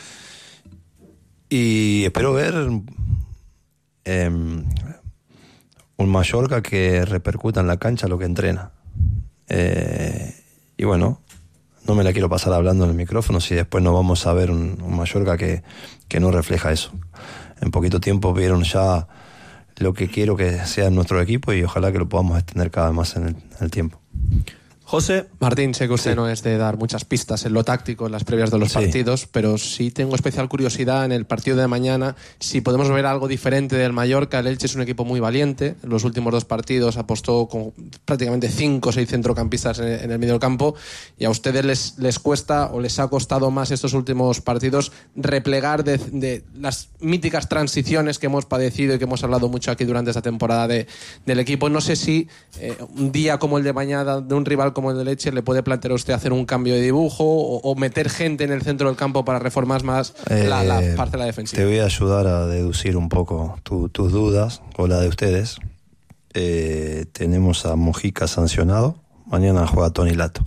Y espero ver eh, un Mallorca que repercuta en la cancha lo que entrena. Eh, y bueno, no me la quiero pasar hablando en el micrófono si después no vamos a ver un, un Mallorca que, que no refleja eso. En poquito tiempo vieron ya lo que quiero que sea en nuestro equipo y ojalá que lo podamos extender cada vez más en el, en el tiempo. José. Martín, sé que usted Sí. no es de dar muchas pistas en lo táctico, en las previas de los Sí. partidos, pero sí tengo especial curiosidad en el partido de mañana si podemos ver algo diferente del Mallorca. El Elche es un equipo muy valiente. En los últimos dos partidos apostó con prácticamente cinco o seis centrocampistas en, en el medio del campo, y a ustedes les, les cuesta o les ha costado más estos últimos partidos replegar de, de las míticas transiciones que hemos padecido y que hemos hablado mucho aquí durante esta temporada de, del equipo. No sé si eh, un día como el de mañana de un rival como el de Elche le puede plantear a usted hacer un cambio de dibujo o, o meter gente en el centro del campo para reformar más Eh, la, la parte de la defensiva. Te voy a ayudar a deducir un poco tu, tus dudas o la de ustedes. Eh, tenemos a Mojica sancionado. Mañana juega Tony Lato.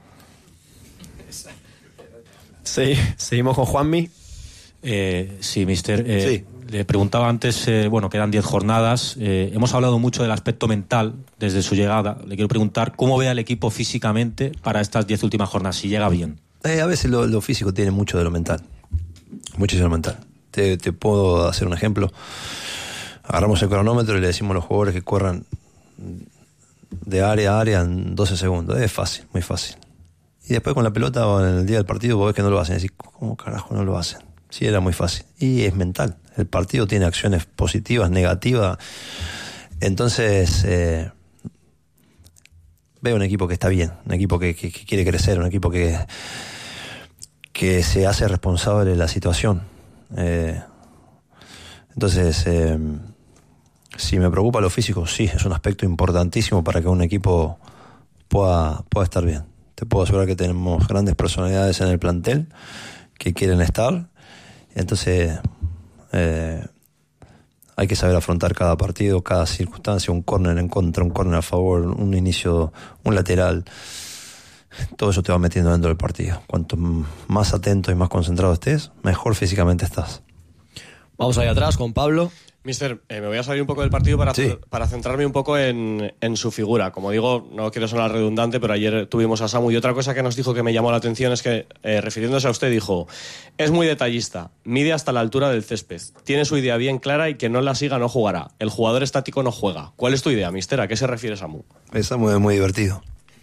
Sí, seguimos con Juanmi. Eh, sí, mister. Eh, Sí. Le preguntaba antes, eh, bueno, quedan diez jornadas. Eh, hemos hablado mucho del aspecto mental desde su llegada. Le quiero preguntar cómo ve al equipo físicamente para estas diez últimas jornadas, si llega bien. Eh, a veces lo, lo físico tiene mucho de lo mental. Muchísimo de lo mental. Te, te puedo hacer un ejemplo. Agarramos el cronómetro y le decimos a los jugadores que corran de área a área en doce segundos. Es fácil, muy fácil. Y después con la pelota o en el día del partido vos ves que no lo hacen. Y decís, ¿cómo carajo no lo hacen? Sí, era muy fácil. Y es mental. El partido tiene acciones positivas, negativas. Entonces, eh, veo un equipo que está bien, un equipo que, que, que quiere crecer, un equipo que, que se hace responsable de la situación. Eh, entonces, eh, si me preocupa lo físico, sí, es un aspecto importantísimo para que un equipo pueda, pueda estar bien. Te puedo asegurar que tenemos grandes personalidades en el plantel que quieren estar. Entonces, eh, hay que saber afrontar cada partido, cada circunstancia, un córner en contra, un córner a favor, un inicio, un lateral. Todo eso te va metiendo dentro del partido. Cuanto más atento y más concentrado estés, mejor físicamente estás. Vamos ahí atrás con Pablo. Mister, eh, me voy a salir un poco del partido para, Sí. para centrarme un poco en, en su figura. Como digo, no quiero sonar redundante, pero ayer tuvimos a Samu y otra cosa que nos dijo que me llamó la atención es que, eh, refiriéndose a usted, dijo: es muy detallista, mide hasta la altura del césped, tiene su idea bien clara y que no la siga no jugará. El jugador estático no juega. ¿Cuál es tu idea, mister? ¿A qué se refiere Samu? Está muy, muy divertido.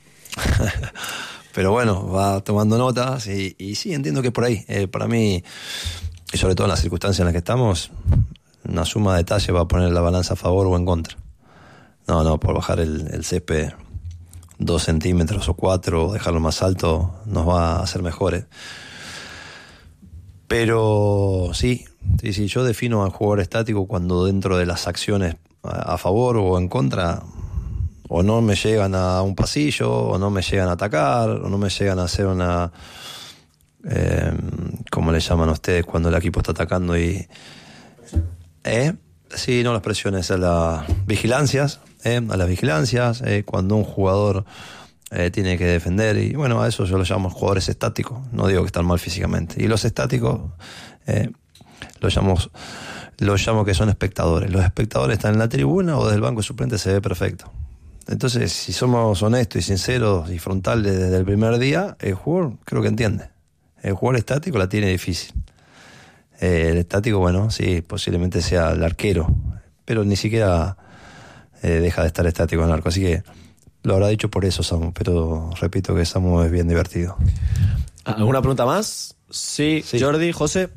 Pero bueno, va tomando notas y, y sí, entiendo que es por ahí. Eh, para mí, y sobre todo en las circunstancias en las que estamos, una suma de detalles va a poner la balanza a favor o en contra. No, no, por bajar el, el césped dos centímetros o cuatro, o dejarlo más alto, nos va a hacer mejores. Pero sí, sí, sí, yo defino al jugador estático cuando dentro de las acciones a, a favor o en contra o no me llegan a un pasillo, o no me llegan a atacar, o no me llegan a hacer una... Eh, ¿Cómo le llaman a ustedes cuando el equipo está atacando? Y ¿eh? Sí, no las presiones, a las vigilancias, ¿eh? a las vigilancias, ¿eh? cuando un jugador eh, tiene que defender, y bueno, a eso yo lo llamo jugadores estáticos, no digo que están mal físicamente. Y los estáticos, eh, los llamo, los llamo que son espectadores. Los espectadores están en la tribuna o desde el banco de suplentes, se ve perfecto. Entonces, si somos honestos y sinceros y frontales desde el primer día, el jugador creo que entiende. El jugador estático la tiene difícil. Eh, el estático, bueno, sí, posiblemente sea el arquero, pero ni siquiera eh, deja de estar estático en el arco. Así que lo habrá dicho por eso Samu, pero repito que Samu es bien divertido. ¿Alguna pregunta más? Sí, sí. Jordi, José.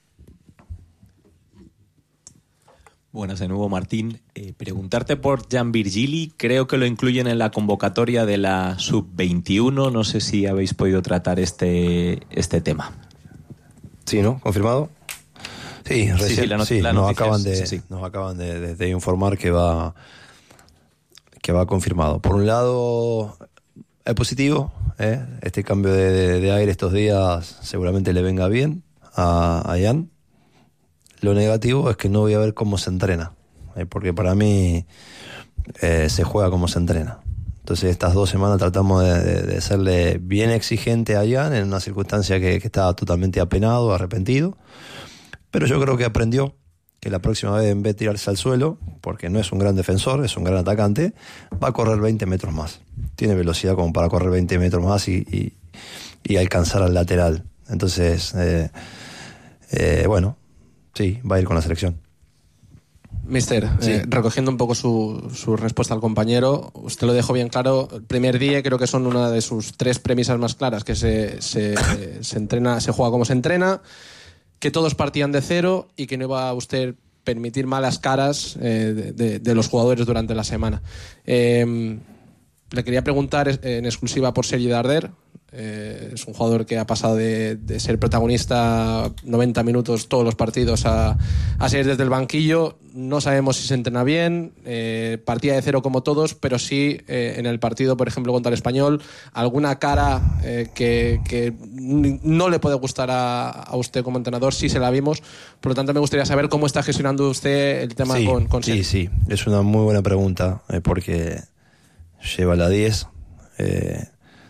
Buenas de nuevo, Martín. Eh, preguntarte por Jan Virgili, creo que lo incluyen en la convocatoria de la sub veintiuno, no sé si habéis podido tratar este, este tema. Sí, ¿no? ¿Confirmado? Sí, recién, sí, sí, la not- sí, la nos, acaban de, sí, sí. nos acaban de, de, de informar que va, que va confirmado. Por un lado, es positivo, ¿eh? Este cambio de, de, de aire estos días seguramente le venga bien a, a Jan. Lo negativo es que no voy a ver cómo se entrena, ¿eh? Porque para mí eh, se juega como se entrena. Entonces estas dos semanas tratamos de, de, de serle bien exigente a Jan en una circunstancia que, que estaba totalmente apenado, arrepentido. Pero yo creo que aprendió que la próxima vez, en vez de tirarse al suelo, porque no es un gran defensor, es un gran atacante, va a correr veinte metros más. Tiene velocidad como para correr veinte metros más y, y, y alcanzar al lateral. Entonces, eh, eh, bueno, sí, va a ir con la selección. Mister, sí. eh, recogiendo un poco su, su respuesta al compañero, usted lo dejó bien claro. El primer día creo que son una de sus tres premisas más claras, que se, se, se entrena, se juega como se entrena, que todos partían de cero y que no iba a usted permitir malas caras eh, de, de, de los jugadores durante la semana. Eh, le quería preguntar en exclusiva por Sergi Darder. Eh, es un jugador que ha pasado de, de ser protagonista noventa minutos todos los partidos a, a ser desde el banquillo. No sabemos si se entrena bien, eh, partía de cero como todos, pero sí eh, en el partido, por ejemplo, contra el Español, alguna cara eh, que, que no le puede gustar a, a usted como entrenador, sí se la vimos. Por lo tanto, me gustaría saber cómo está gestionando usted el tema sí, con, con Sí, sí, es una muy buena pregunta, eh, porque lleva la diez, eh,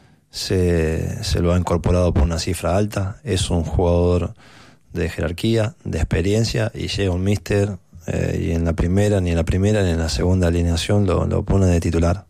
Se, se lo ha incorporado por una cifra alta, es un jugador de jerarquía, de experiencia, y llega un míster eh, y en la primera, ni en la primera ni en la segunda alineación lo, lo pone de titular.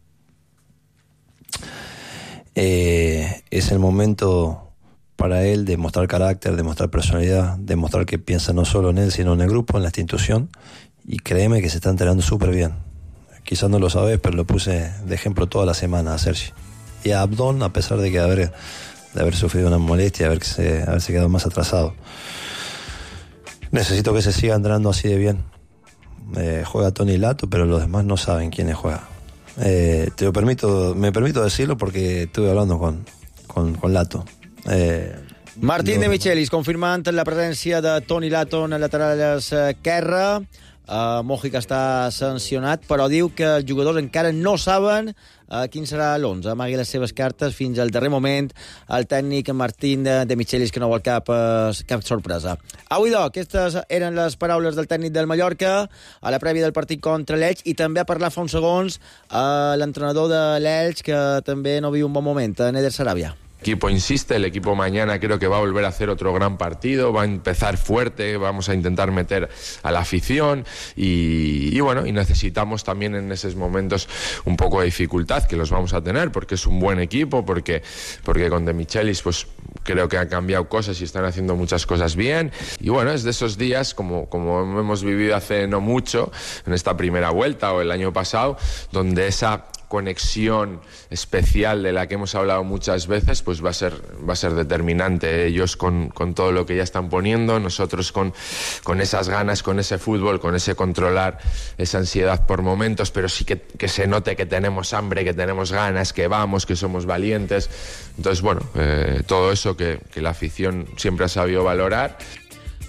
Eh, es el momento para él de mostrar carácter, de mostrar personalidad, de mostrar que piensa no solo en él sino en el grupo, en la institución, y créeme que se está enterando súper bien. Quizás no lo sabes, pero lo puse de ejemplo toda la semana a Sergi y a Abdón, a pesar de que haber, de haber sufrido una molestia, haberse, haberse quedado más atrasado. Necesito que se siga entrenando así de bien. Eh, juega Tony Lato, pero los demás no saben quiénes juegan. Eh, te lo permito, me permito decirlo porque estuve hablando con, con, con Lato. Eh, Martín no, de Michelis confirmant la presència de Toni Lato en el lateral esquerre. Uh, Mojica està sancionat, però diu que els jugadors encara no saben uh, quin serà l'onze. Amagui les seves cartes fins al darrer moment el tècnic Martín de, de Michelis, que no vol cap, uh, cap sorpresa. Avui, doncs, aquestes eren les paraules del tècnic del Mallorca a la prèvia del partit contra l'Elx, i també a parlar fa uns segons uh, l'entrenador de l'Elx, que també no viu un bon moment, Neder Sarabia. El equipo insiste, el equipo mañana creo que va a volver a hacer otro gran partido, va a empezar fuerte, vamos a intentar meter a la afición y, y bueno, y necesitamos también en esos momentos un poco de dificultad, que los vamos a tener, porque es un buen equipo, porque, porque con De Michelis pues creo que han cambiado cosas y están haciendo muchas cosas bien, y bueno, es de esos días como, como hemos vivido hace no mucho, en esta primera vuelta o el año pasado, donde esa conexión especial de la que hemos hablado muchas veces pues va a ser, va a ser determinante. Ellos con, con todo lo que ya están poniendo, nosotros con, con esas ganas, con ese fútbol, con ese controlar esa ansiedad por momentos, pero sí que, que se note que tenemos hambre, que tenemos ganas, que vamos, que somos valientes. Entonces, bueno, eh, todo eso que, que la afición siempre ha sabido valorar.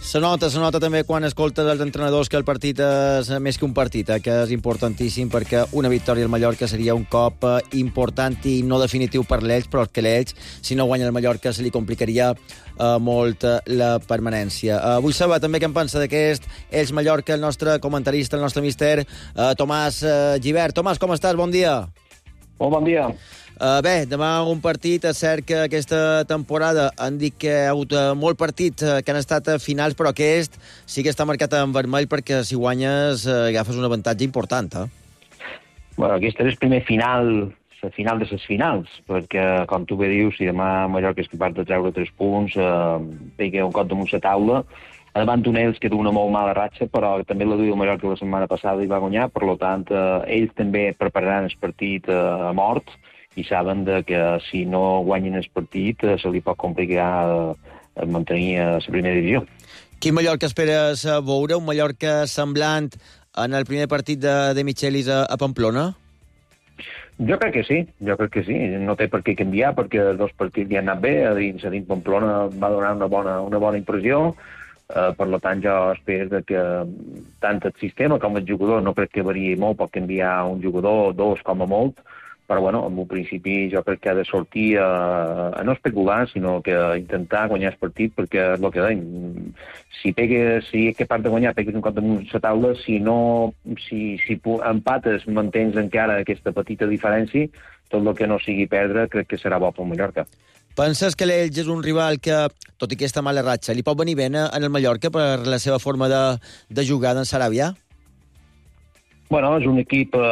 Se nota, se nota també quan escoltes els entrenadors que el partit és més que un partit, eh, que és importantíssim perquè una victòria al Mallorca seria un cop eh, important i no definitiu per l'Elx, però que l'Elx, si no guanya el Mallorca, se li complicaria eh, molt eh, la permanència. Eh, vull saber també què en pensa d'aquest Elx-Mallorca, el nostre comentarista, el nostre míster, eh, Tomàs eh, Gibert. Tomàs, com estàs? Bon dia. Molt bon dia. Uh, bé, demà un partit, és cert que aquesta temporada han dit que hi ha hagut uh, molt partits uh, que han estat a finals, però aquest sí que està marcat en vermell perquè si guanyes uh, agafes un avantatge important, eh? Bueno, aquest és el primer final, la final de les finals, perquè, com tu bé dius, si demà Mallorca és capaç de treure tres punts, eh, pega un cop damunt la taula, davant d'un ells que té una molt mala ratxa, però també la duia el Mallorca la setmana passada i va guanyar, per tant, eh, ells també prepararan el partit eh, a mort, i saben de que si no guanyen el partit se li pot complicar eh, mantenir a la primera divisió. Quin Mallorca esperes veure? Un Mallorca semblant en el primer partit de, de Michelis a, a Pamplona? Jo crec que sí, jo crec que sí. No té per què canviar, perquè els dos partits ja han anat bé. A dins, a dins Pamplona va donar una bona, una bona impressió. Uh, per tant, jo espero que tant el sistema com el jugador no crec que variï molt, pot canviar un jugador o dos com a molt, però bueno, en un principi jo crec que ha de sortir a, a no especular, sinó que a intentar guanyar el partit, perquè és el que deim. Si pegues, si és capaç de guanyar, pegues un cop damunt la taula, si no, si, si empates, mantens encara aquesta petita diferència, tot el que no sigui perdre, crec que serà bo pel Mallorca. Penses que l'Elx és un rival que, tot i aquesta mala ratxa, li pot venir bé en el Mallorca per la seva forma de, de jugar d'en Saràbia? Bueno, és un equip, eh,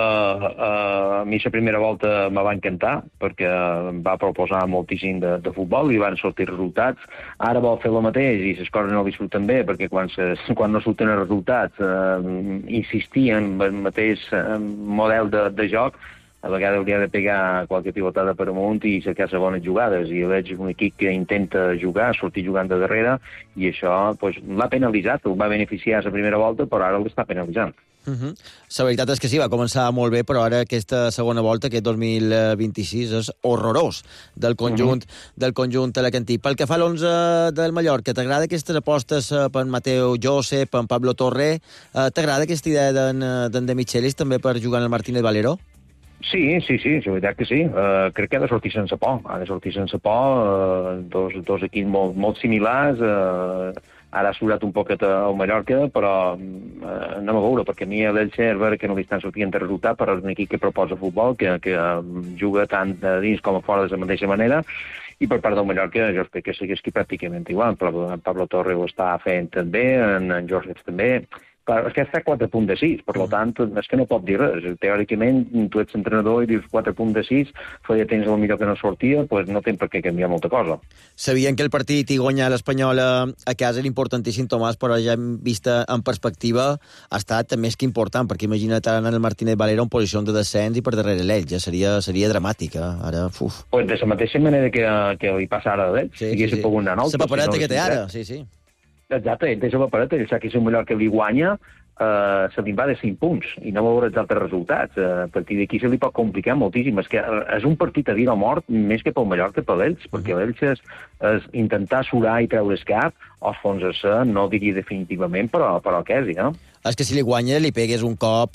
eh, a mi la primera volta me va encantar, perquè em va proposar moltíssim de, de futbol i van sortir resultats. Ara vol fer el mateix i les coses no li surten bé, perquè quan, ses, quan no surten els resultats eh, insistir en el mateix eh, model de, de joc, a vegades hauria de pegar qualque pivotada per amunt i cercar les bones jugades. I veig un equip que intenta jugar, sortir jugant de darrere, i això pues, l'ha penalitzat, el va beneficiar a la primera volta, però ara l'està penalitzant. Uh -huh. La veritat és que sí, va començar molt bé, però ara aquesta segona volta, aquest dos mil vint-i-sis, és horrorós del conjunt, uh -huh. del conjunt alacantí. Pel que fa a l'onze del Mallorca, t'agrada aquestes apostes per Mateo Josep, per Pablo Torre? T'agrada aquesta idea d'en De Michelis també per jugar en el Martínez Valero? Sí, sí, sí, la veritat que sí. Uh, crec que ha de sortir sense por. Ha de sortir sense por, uh, dos, dos equips molt, molt similars. Uh, ara ha surat un poquet al Mallorca, però uh, anem a veure, perquè a mi l'Elche és vera que no li estan sortint de resultat, però és un equip que proposa futbol, que, que uh, juga tant a dins com a fora de la mateixa manera, i per part del Mallorca jo crec que sigui que pràcticament igual. Pablo, Pablo Torre ho està fent també, en, en Josep també. Clar, és que està quatre punts de sis, per mm. tant, és que no pot dir res. Teòricament, tu ets entrenador i dius quatre punts de sis, feia temps millor que no sortia, doncs no tens per què canviar molta cosa. Sabien que el partit i guanyar l'Espanyol a, a casa era importantíssim, Tomàs, però ja hem vist en perspectiva ha estat més que important, perquè imagina't ara en el Martínez Valero en posició de descens i per darrere l'Elx, ja seria, seria dramàtica. Ara, uf. Pues de la mateixa manera que, que li passa ara a l'Elx, sí, si sí, sí. pogut anar nou. La papereta si no que té ara, sí, sí. Exacte, ell té la papereta, ell sap que és un Mallorca que li guanya, eh, se li va de cinc punts, i no veure els altres resultats. Eh, a partir d'aquí se li pot complicar moltíssim. És que és un partit a vida o mort, més que pel Mallorca, per l'Elx, perquè l'Elx és, és intentar surar i treure el cap, o enfonsar-se, no diria definitivament, però, però quasi, no? És que si li guanya li pegues un cop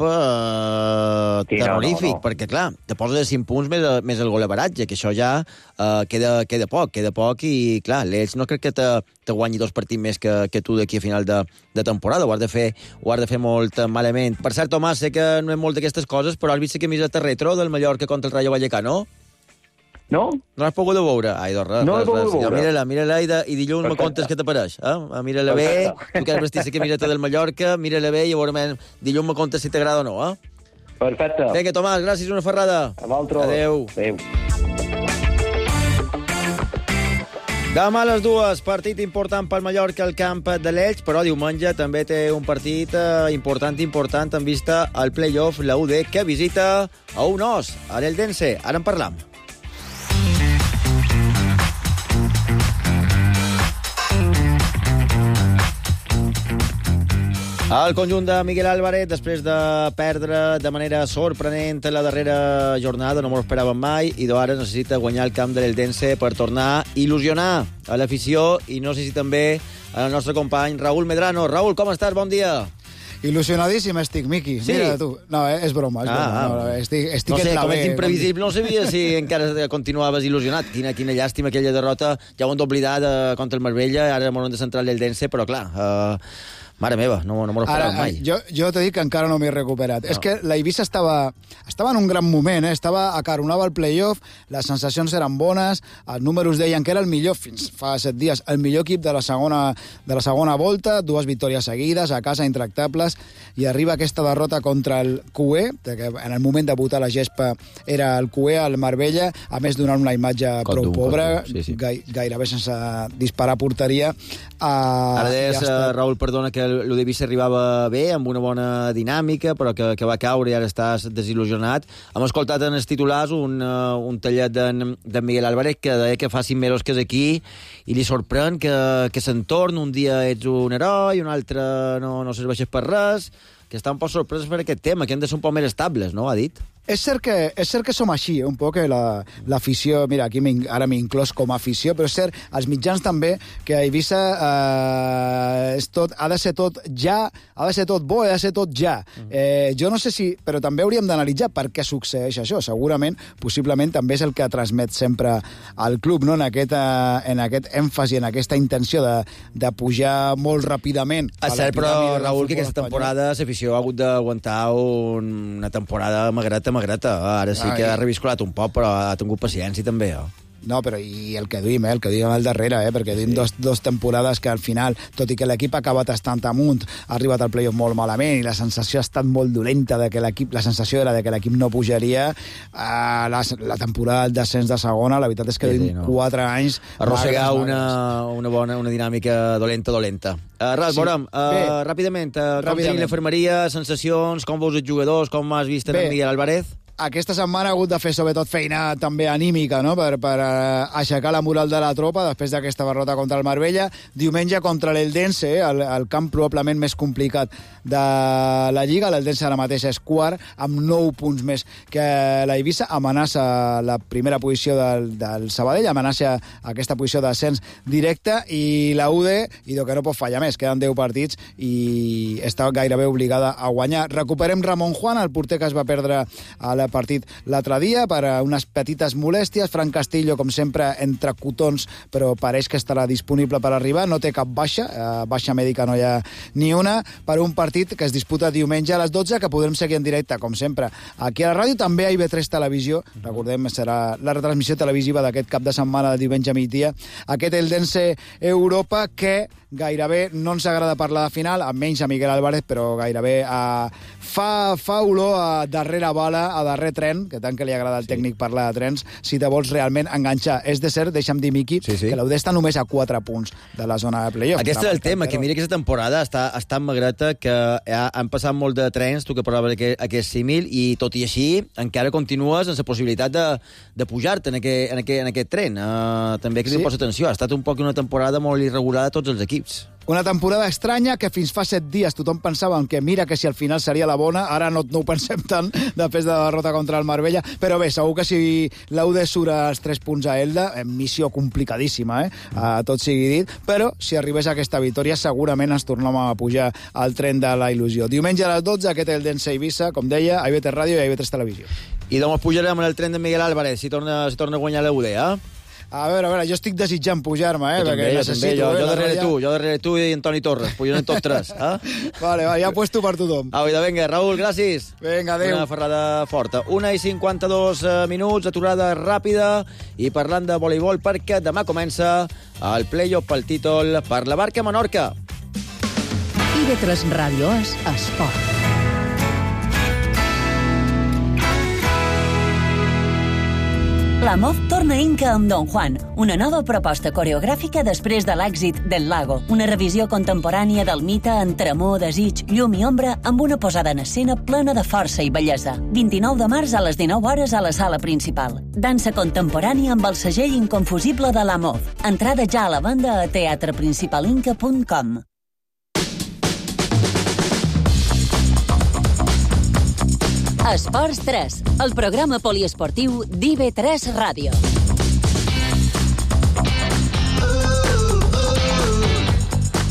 eh, sí, terrorífic, no, no, no. perquè, clar, te poses a cinc punts més, més el golaveratge, que això ja eh, queda, queda poc, queda poc, i, clar, l'Elx no crec que te, te guanyi dos partits més que, que tu d'aquí a final de, de temporada. Ho has de fer, ho has de fer molt malament. Per cert, Tomàs, sé que no és molt d'aquestes coses, però has vist la camiseta retro del Mallorca contra el Rayo Vallecano? No. No l'has pogut veure? Ai, doncs res, no res, res. veure. Mira-la, mira-la i, de, i dilluns Perfecte. me contes què t'apareix. Eh? Mira-la bé, tu que has vestit la camiseta del Mallorca, mira-la bé i llavors dilluns me contes si t'agrada o no. Eh? Perfecte. Vinga, Tomàs, gràcies, una ferrada. A vosaltres. Adéu. Adéu. Demà a les dues, partit important pel Mallorca al camp de l'Elx, però diumenge també té un partit eh, important, important en vista al play-off, la U D, que visita a un os, a l'Eldense. Ara en parlam. El conjunt de Miguel Álvarez, després de perdre de manera sorprenent la darrera jornada, no m'ho esperàvem mai, i ara necessita guanyar el camp de l'Eldense per tornar a il·lusionar a l'afició, i no sé si també el nostre company Raúl Medrano. Raúl, com estàs? Bon dia. Il·lusionadíssim estic, Miqui. Sí? Mira, tu. No, és broma, és broma. Ah, no, no, estic, estic no sé, en la com B. és imprevisible, no sabia si encara continuaves il·lusionat. Quina, quina llàstima aquella derrota. Ja ho hem d'oblidar de, contra el Marbella, ara m'ho hem de centrar l'Eldense, però clar, uh, mare meva, no, no m'ho esperava mai. Jo, jo t'he dit que encara no m'he recuperat. No. És que la Eivissa estava, estava en un gran moment, eh? Estava, acaronava el playoff, les sensacions eren bones, els números deien que era el millor, fins fa set dies, el millor equip de la segona, de la segona volta, dues victòries seguides, a casa intractables, i arriba aquesta derrota contra el Q E, que en el moment de votar la gespa era el Q E, el Marbella, a més donant una imatge prou pobra, sí, sí. Gai, gairebé sense disparar a porteria. Uh, Ara deies, ja Raül, perdona, que l'Eivissa arribava bé, amb una bona dinàmica, però que, que va caure i ara estàs desil·lusionat. Hem escoltat en els titulars un, uh, un tallet d'en Miguel Álvarez que deia que fa cinc mesos que és aquí i li sorprèn que, que s'entorn, un dia ets un heroi, un altre no, no serveixes per res, que està un poc sorprès per aquest tema, que hem de ser un poc més estables, no?, ha dit. És cert que, és cert que som així, un poc, l'afició, la, mira, aquí ara m'he inclòs com a afició, però és cert, els mitjans també, que a Eivissa eh, és tot, ha de ser tot ja, ha de ser tot bo, ha de ser tot ja. Eh, jo no sé si, però també hauríem d'analitzar per què succeeix això. Segurament, possiblement, també és el que transmet sempre al club, no?, en aquest, eh, en aquest èmfasi, en aquesta intenció de, de pujar molt ràpidament. És cert, però, Raül, que aquesta temporada l'afició ha hagut d'aguantar una temporada magreta, magreta. Ara sí que ha reviscolat un poc, però ha tingut paciència també. Eh? No, però i el que duim, eh? el que duim al darrere, eh? perquè duim sí. dos, dos temporades que al final, tot i que l'equip ha acabat estant amunt, ha arribat al playoff molt malament i la sensació ha estat molt dolenta de que l'equip, la sensació era de que l'equip no pujaria. Uh, la, la temporada del descens de segona, la veritat és que sí, duim sí, no. quatre anys... Arrossegar una, una bona una dinàmica dolenta, dolenta. Uh, Ras, sí. veurem, uh, ràpidament, uh, com tenim l'infermeria, sensacions, com veus els jugadors, com has vist en Miguel Álvarez? Aquesta setmana ha hagut de fer sobretot feina també anímica, no?, per, per uh, aixecar la moral de la tropa després d'aquesta derrota contra el Marbella. Diumenge contra l'Eldense, eh, el, el camp probablement més complicat de la Lliga. L'Eldense ara mateix és quart, amb nou punts més que la Eivissa. Amenaça la primera posició del, del Sabadell, amenaça aquesta posició d'ascens directe, i la U D, i que no pot fallar més, queden deu partits i està gairebé obligada a guanyar. Recuperem Ramon Juan, el porter que es va perdre a la partit l'altre dia per unes petites molèsties. Fran Castillo, com sempre, entre cotons, però pareix que estarà disponible per arribar. No té cap baixa, eh, baixa mèdica no hi ha ni una, per un partit que es disputa diumenge a les dotze, que podrem seguir en directe, com sempre, aquí a la ràdio. També a I V tres Televisió, recordem, serà la retransmissió televisiva d'aquest cap de setmana de diumenge a migdia. Aquest Eldense Europa, que gairebé no ens agrada parlar de final, almenys a Miguel Álvarez, però gairebé a... fa, fa olor a darrere bala, a darrer tren, que tant que li agrada al sí. tècnic parlar de trens, si te vols realment enganxar. És de cert, deixa'm dir, Miqui, sí, sí. que l'U D està només a quatre punts de la zona de playoff. Aquest és el tema, que mira que aquesta temporada està, està magreta, que ha, han passat molt de trens, tu que parlaves aquest, aquest símil, i tot i així encara continues amb la possibilitat de, de pujar-te en, aquest, en, aquest, en aquest tren. Uh, també que li sí. posa atenció. Ha estat un poc una temporada molt irregular de tots els equips. Una temporada estranya que fins fa set dies tothom pensava que mira que si al final seria la bona, ara no, no ho pensem tant després de la derrota contra el Marbella, però bé, segur que si l'A U D surt als tres punts a Elda, missió complicadíssima, eh? A tot sigui dit, però si arribés a aquesta victòria segurament ens tornem a pujar al tren de la il·lusió. Diumenge a les dotze, aquest Eldense Eivissa, com deia, a I V tres Ràdio i a I V tres Televisió. I doncs pujarem en el tren de Miguel Álvarez, si torna, si torna a guanyar l'A U D, eh? A veure, a veure, jo estic desitjant pujar-me, eh? Jo també, jo, també, jo, eh, jo darrere ja... tu, jo darrere tu i Antoni Torres, pujant tots tres, eh? Vale, va, ja puesto per tothom. Au, vinga, Raül, gràcies. Vinga, adéu. Una ferrada forta. Una i cinquanta-dos minuts, aturada ràpida, i parlant de voleibol, perquè demà comença el play-off pel títol per la Barca Menorca. I V tres Ràdio és esport. La M O V torna a Inca amb Don Juan, una nova proposta coreogràfica després de l'èxit del Lago, una revisió contemporània del mite entre amor, desig, llum i ombra amb una posada en escena plena de força i bellesa. vint-i-nou de març a les dinou hores a la sala principal. Dansa contemporània amb el segell inconfusible de la M O V. Entrada ja a la banda a teatre principal inca punt com. Esports tres, el programa poliesportiu d'I V tres Ràdio.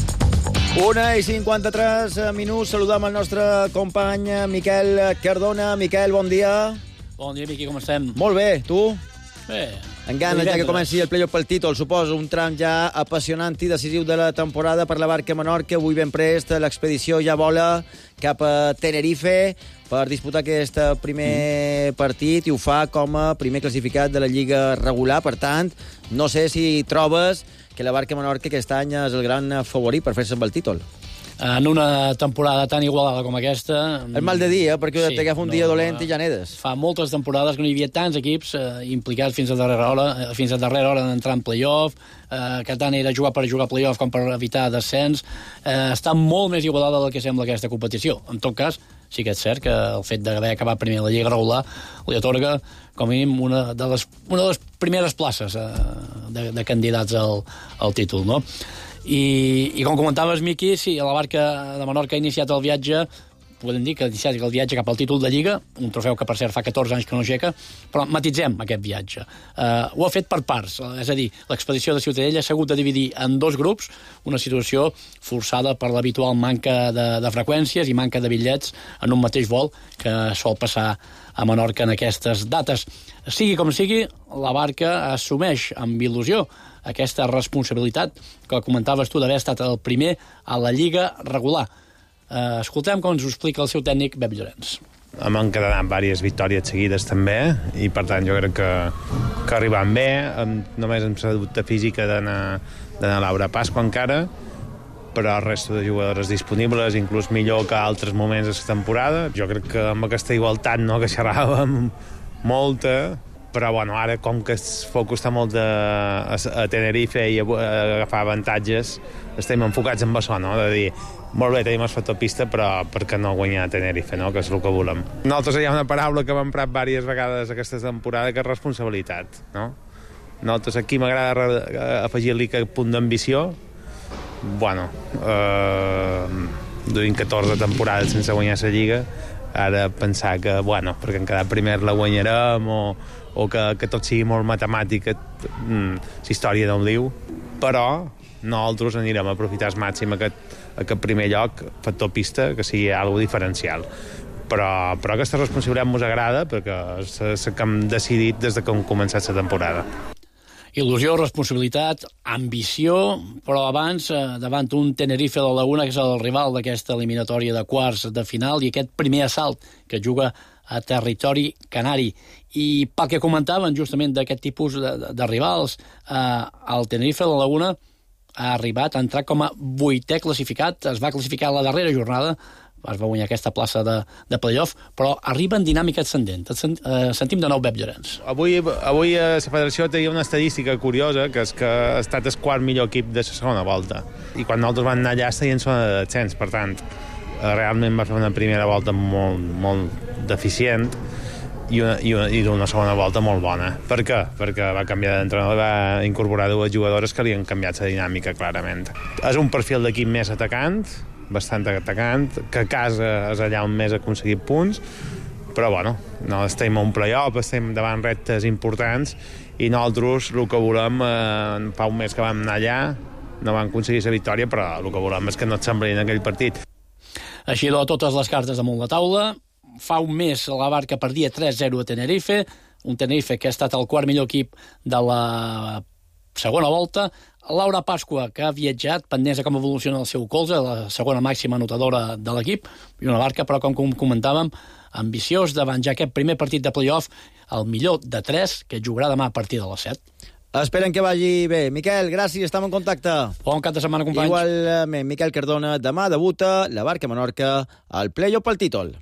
Una i cinquanta-tres minuts. Saludem el nostre company Miquel Cardona. Miquel, bon dia. Bon dia, Miqui, com estem? Molt bé, tu? Bé. En ganes ja que comenci el playoff pel títol, suposo, un tram ja apassionant i decisiu de la temporada per la Barca Menorca. Avui ben prest, l'expedició ja vola cap a Tenerife per disputar aquest primer mm. partit i ho fa com a primer classificat de la Lliga regular. Per tant, no sé si trobes que la Barca Menorca aquest any és el gran favorit per fer-se amb el títol. En una temporada tan igualada com aquesta... És mal de dir, eh? Perquè sí, t'agafa un no, dia dolent i ja n'edes. Fa moltes temporades que no hi havia tants equips eh, implicats fins a darrera hora, eh, fins a darrera hora d'entrar en playoff, eh, que tant era jugar per jugar playoff com per evitar descens. Eh, està molt més igualada del que sembla aquesta competició. En tot cas, sí que és cert que el fet d'haver acabat primer la Lliga regular li atorga, com a mínim, una de les, una de les primeres places eh, de, de candidats al, al títol, no? I, i com comentaves, Miqui, sí, la Barca de Menorca ha iniciat el viatge, podem dir que ha iniciat el viatge cap al títol de Lliga, un trofeu que per cert fa catorze anys que no aixeca, però matitzem aquest viatge. Uh, ho ha fet per parts, és a dir, l'expedició de Ciutadella s'ha hagut de dividir en dos grups, una situació forçada per l'habitual manca de, de freqüències i manca de bitllets en un mateix vol que sol passar a Menorca en aquestes dates. Sigui com sigui, la Barca assumeix amb il·lusió aquesta responsabilitat que comentaves tu d'haver estat el primer a la Lliga regular. Uh, escoltem com ens ho explica el seu tècnic, Pep Llorenç. Hem encadenat diverses victòries seguides també i per tant jo crec que, que arribant bé, amb, només hem sabut de física d'anar a Laura Pasqua encara, però el resta de jugadores disponibles, inclús millor que altres moments de la temporada. Jo crec que amb aquesta igualtat, no, que xerràvem molta, però bueno, ara com que es focus està molt a, a Tenerife i a, a agafar avantatges, estem enfocats en això, no? De dir, molt bé, tenim el factor pista, però per què no guanyar a Tenerife, no? Que és el que volem. Nosaltres hi ha una paraula que hem emprat diverses vegades aquesta temporada, que és responsabilitat, no? Nosaltres aquí m'agrada afegir-li que punt d'ambició. Bueno, eh, duim catorze temporades sense guanyar la Lliga, ara pensar que, bueno, perquè en cada primer la guanyarem o, o que, que tot sigui molt matemàtic, la història no ho diu, però nosaltres anirem a aprofitar al màxim aquest, aquest primer lloc, factor pista, que sigui alguna diferencial. Però, però aquesta responsabilitat ens agrada perquè és el que hem decidit des de que hem començat la temporada. Il·lusió, responsabilitat, ambició, però abans, eh, davant un Tenerife de la Laguna, que és el rival d'aquesta eliminatòria de quarts de final, i aquest primer assalt que juga a territori canari. I pel que comentaven justament d'aquest tipus de, de, de rivals, eh, el Tenerife de la Laguna ha arribat a entrar com a vuitè classificat, es va classificar a la darrera jornada, es va guanyar aquesta plaça de, de playoff, però arriba en dinàmica ascendent. Sen, eh, sentim de nou Pep Llorenç. Avui, avui a la federació tenia una estadística curiosa, que és que ha estat el quart millor equip de la segona volta. I quan nosaltres vam anar allà estaven en zona de descens, per tant, realment va fer una primera volta molt, molt deficient i una, i, una, i una segona volta molt bona. Per què? Perquè va canviar d'entrenador, va incorporar dues jugadores que li han canviat la dinàmica, clarament. És un perfil d'equip més atacant, bastant atacant, que a casa és allà on més ha aconseguit punts, però bueno, no estem a un play-off, estem davant reptes importants i nosaltres el que volem, eh, fa un mes que vam anar allà, no vam aconseguir la victòria, però el que volem és que no et sembli en aquell partit. Així de totes les cartes damunt la taula, fa un mes la Barca perdia tres zero a Tenerife, un Tenerife que ha estat el quart millor equip de la segona volta. Laura Pasqua, que ha viatjat, pendents de com evoluciona el seu colze, la segona màxima anotadora de l'equip, i una Barca, però com comentàvem, ambiciós davant ja aquest primer partit de playoff, el millor de tres, que jugarà demà a partir de les set. Esperen que vagi bé. Miquel, gràcies, estem en contacte. Bon cap de setmana, companys. Igualment, Miquel Cardona, demà debuta la Barca Menorca al playoff pel títol.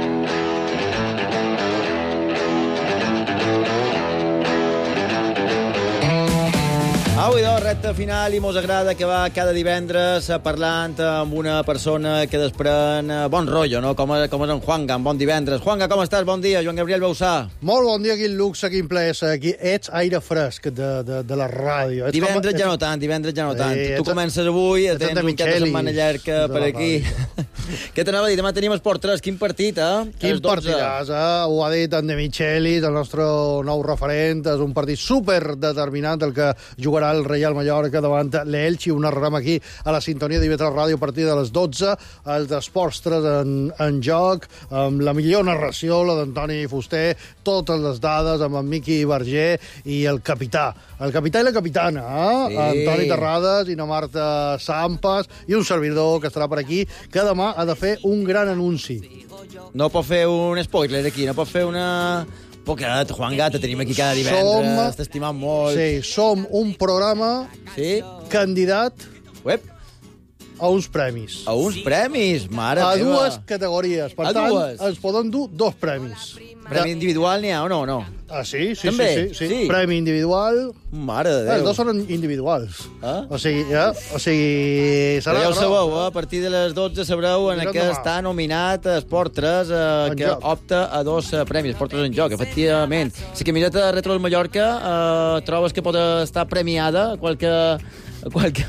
Avui, doncs, recta final i mos agrada que va cada divendres parlant amb una persona que desprèn bon rotllo, no? Com, com és en Juanga, en bon divendres. Juanga, com estàs? Bon dia. Joan Gabriel Bausà. Molt bon dia, quin luxe, quin plaer. Aquí ets aire fresc de, de, de la ràdio. Ets divendres com... ja no tant, divendres ja no tant. Sí, tu comences avui, tens un cap de setmana llarga per aquí. Què t'anava a dir? Demà tenim Esport tres. Quin partit, eh? Quin partidàs, eh? Ho ha dit en De Michelis, el nostre nou referent. És un partit superdeterminant el que jugarà el Real Mallorca davant l'Elx, i ho narrarem aquí a la sintonia d'I V tres Ràdio a partir de les dotze, els d'Esports tres en, en joc, amb la millor narració, la d'Antoni Fuster, totes les dades, amb en Miqui Verger i el capità. El capità i la capitana, eh? Sí. Antoni Terrades i na Marta Sampas, i un servidor que estarà per aquí, que demà ha de fer un gran anunci. No pot fer un spoiler aquí, no pot fer una... Poquet, Juan Gata, tenim aquí cada divendres, t'estimam molt. Sí, som un programa sí? candidat Uep. a uns premis. A uns premis, mare a meva. A dues categories. Per a tant, dues. ens poden dur dos premis. Premi individual n'hi ha o no? no? Ah, sí, sí, També? sí, sí, sí. Premi individual. Mare de Déu. Els dos són individuals. Ah? O sigui, ja, o sigui... Serà, ja ho sabeu, eh? A partir de les dotze sabreu en què està nominat Esport tres, eh, que joc. opta a dos eh, premis. Esport tres en joc, efectivament. Si camiseta retro del Mallorca eh, trobes que pot estar premiada a qualque... A qualque...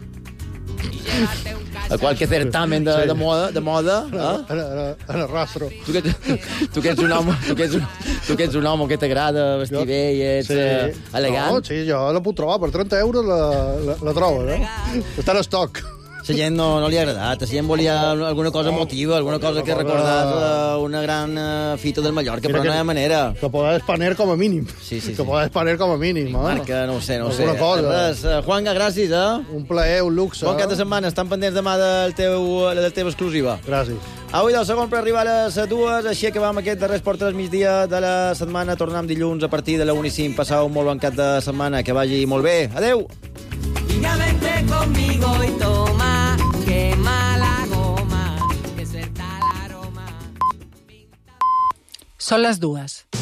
a qualque certamen de, sí. de moda, de moda eh? en, en, en el rastro. Tu que, tu que ets un home, tu que ets un, tu que ets un home que t'agrada vestir jo, bé i ets sí. uh, elegant. No, sí, jo la puc trobar, per trenta euros la, la, la trobo, no? Està en estoc. La gent no, no li ha agradat, la gent volia alguna cosa emotiva, alguna cosa que recordàs uh, una gran uh, fita del Mallorca, però no hi ha manera. Que podés paner com a mínim. Sí, sí, que sí. podés paner com a mínim. Eh? Marca, no ho sé, no ho sé. Alguna cosa. Res, uh, Juanga, gràcies, eh? Un plaer, un luxe. Bon cap de setmana, estan pendents demà del teu, de la teva exclusiva. Gràcies. Avui del segon per arribar a les dues, així acabam aquest darrer Esport tres migdia de la setmana. Tornem dilluns a partir de la una i cinc. Passau un molt bon cap de setmana, que vagi molt bé. Adeu! Niña, vente conmigo y toma, quema la goma, que suelta el aroma. Són les dues.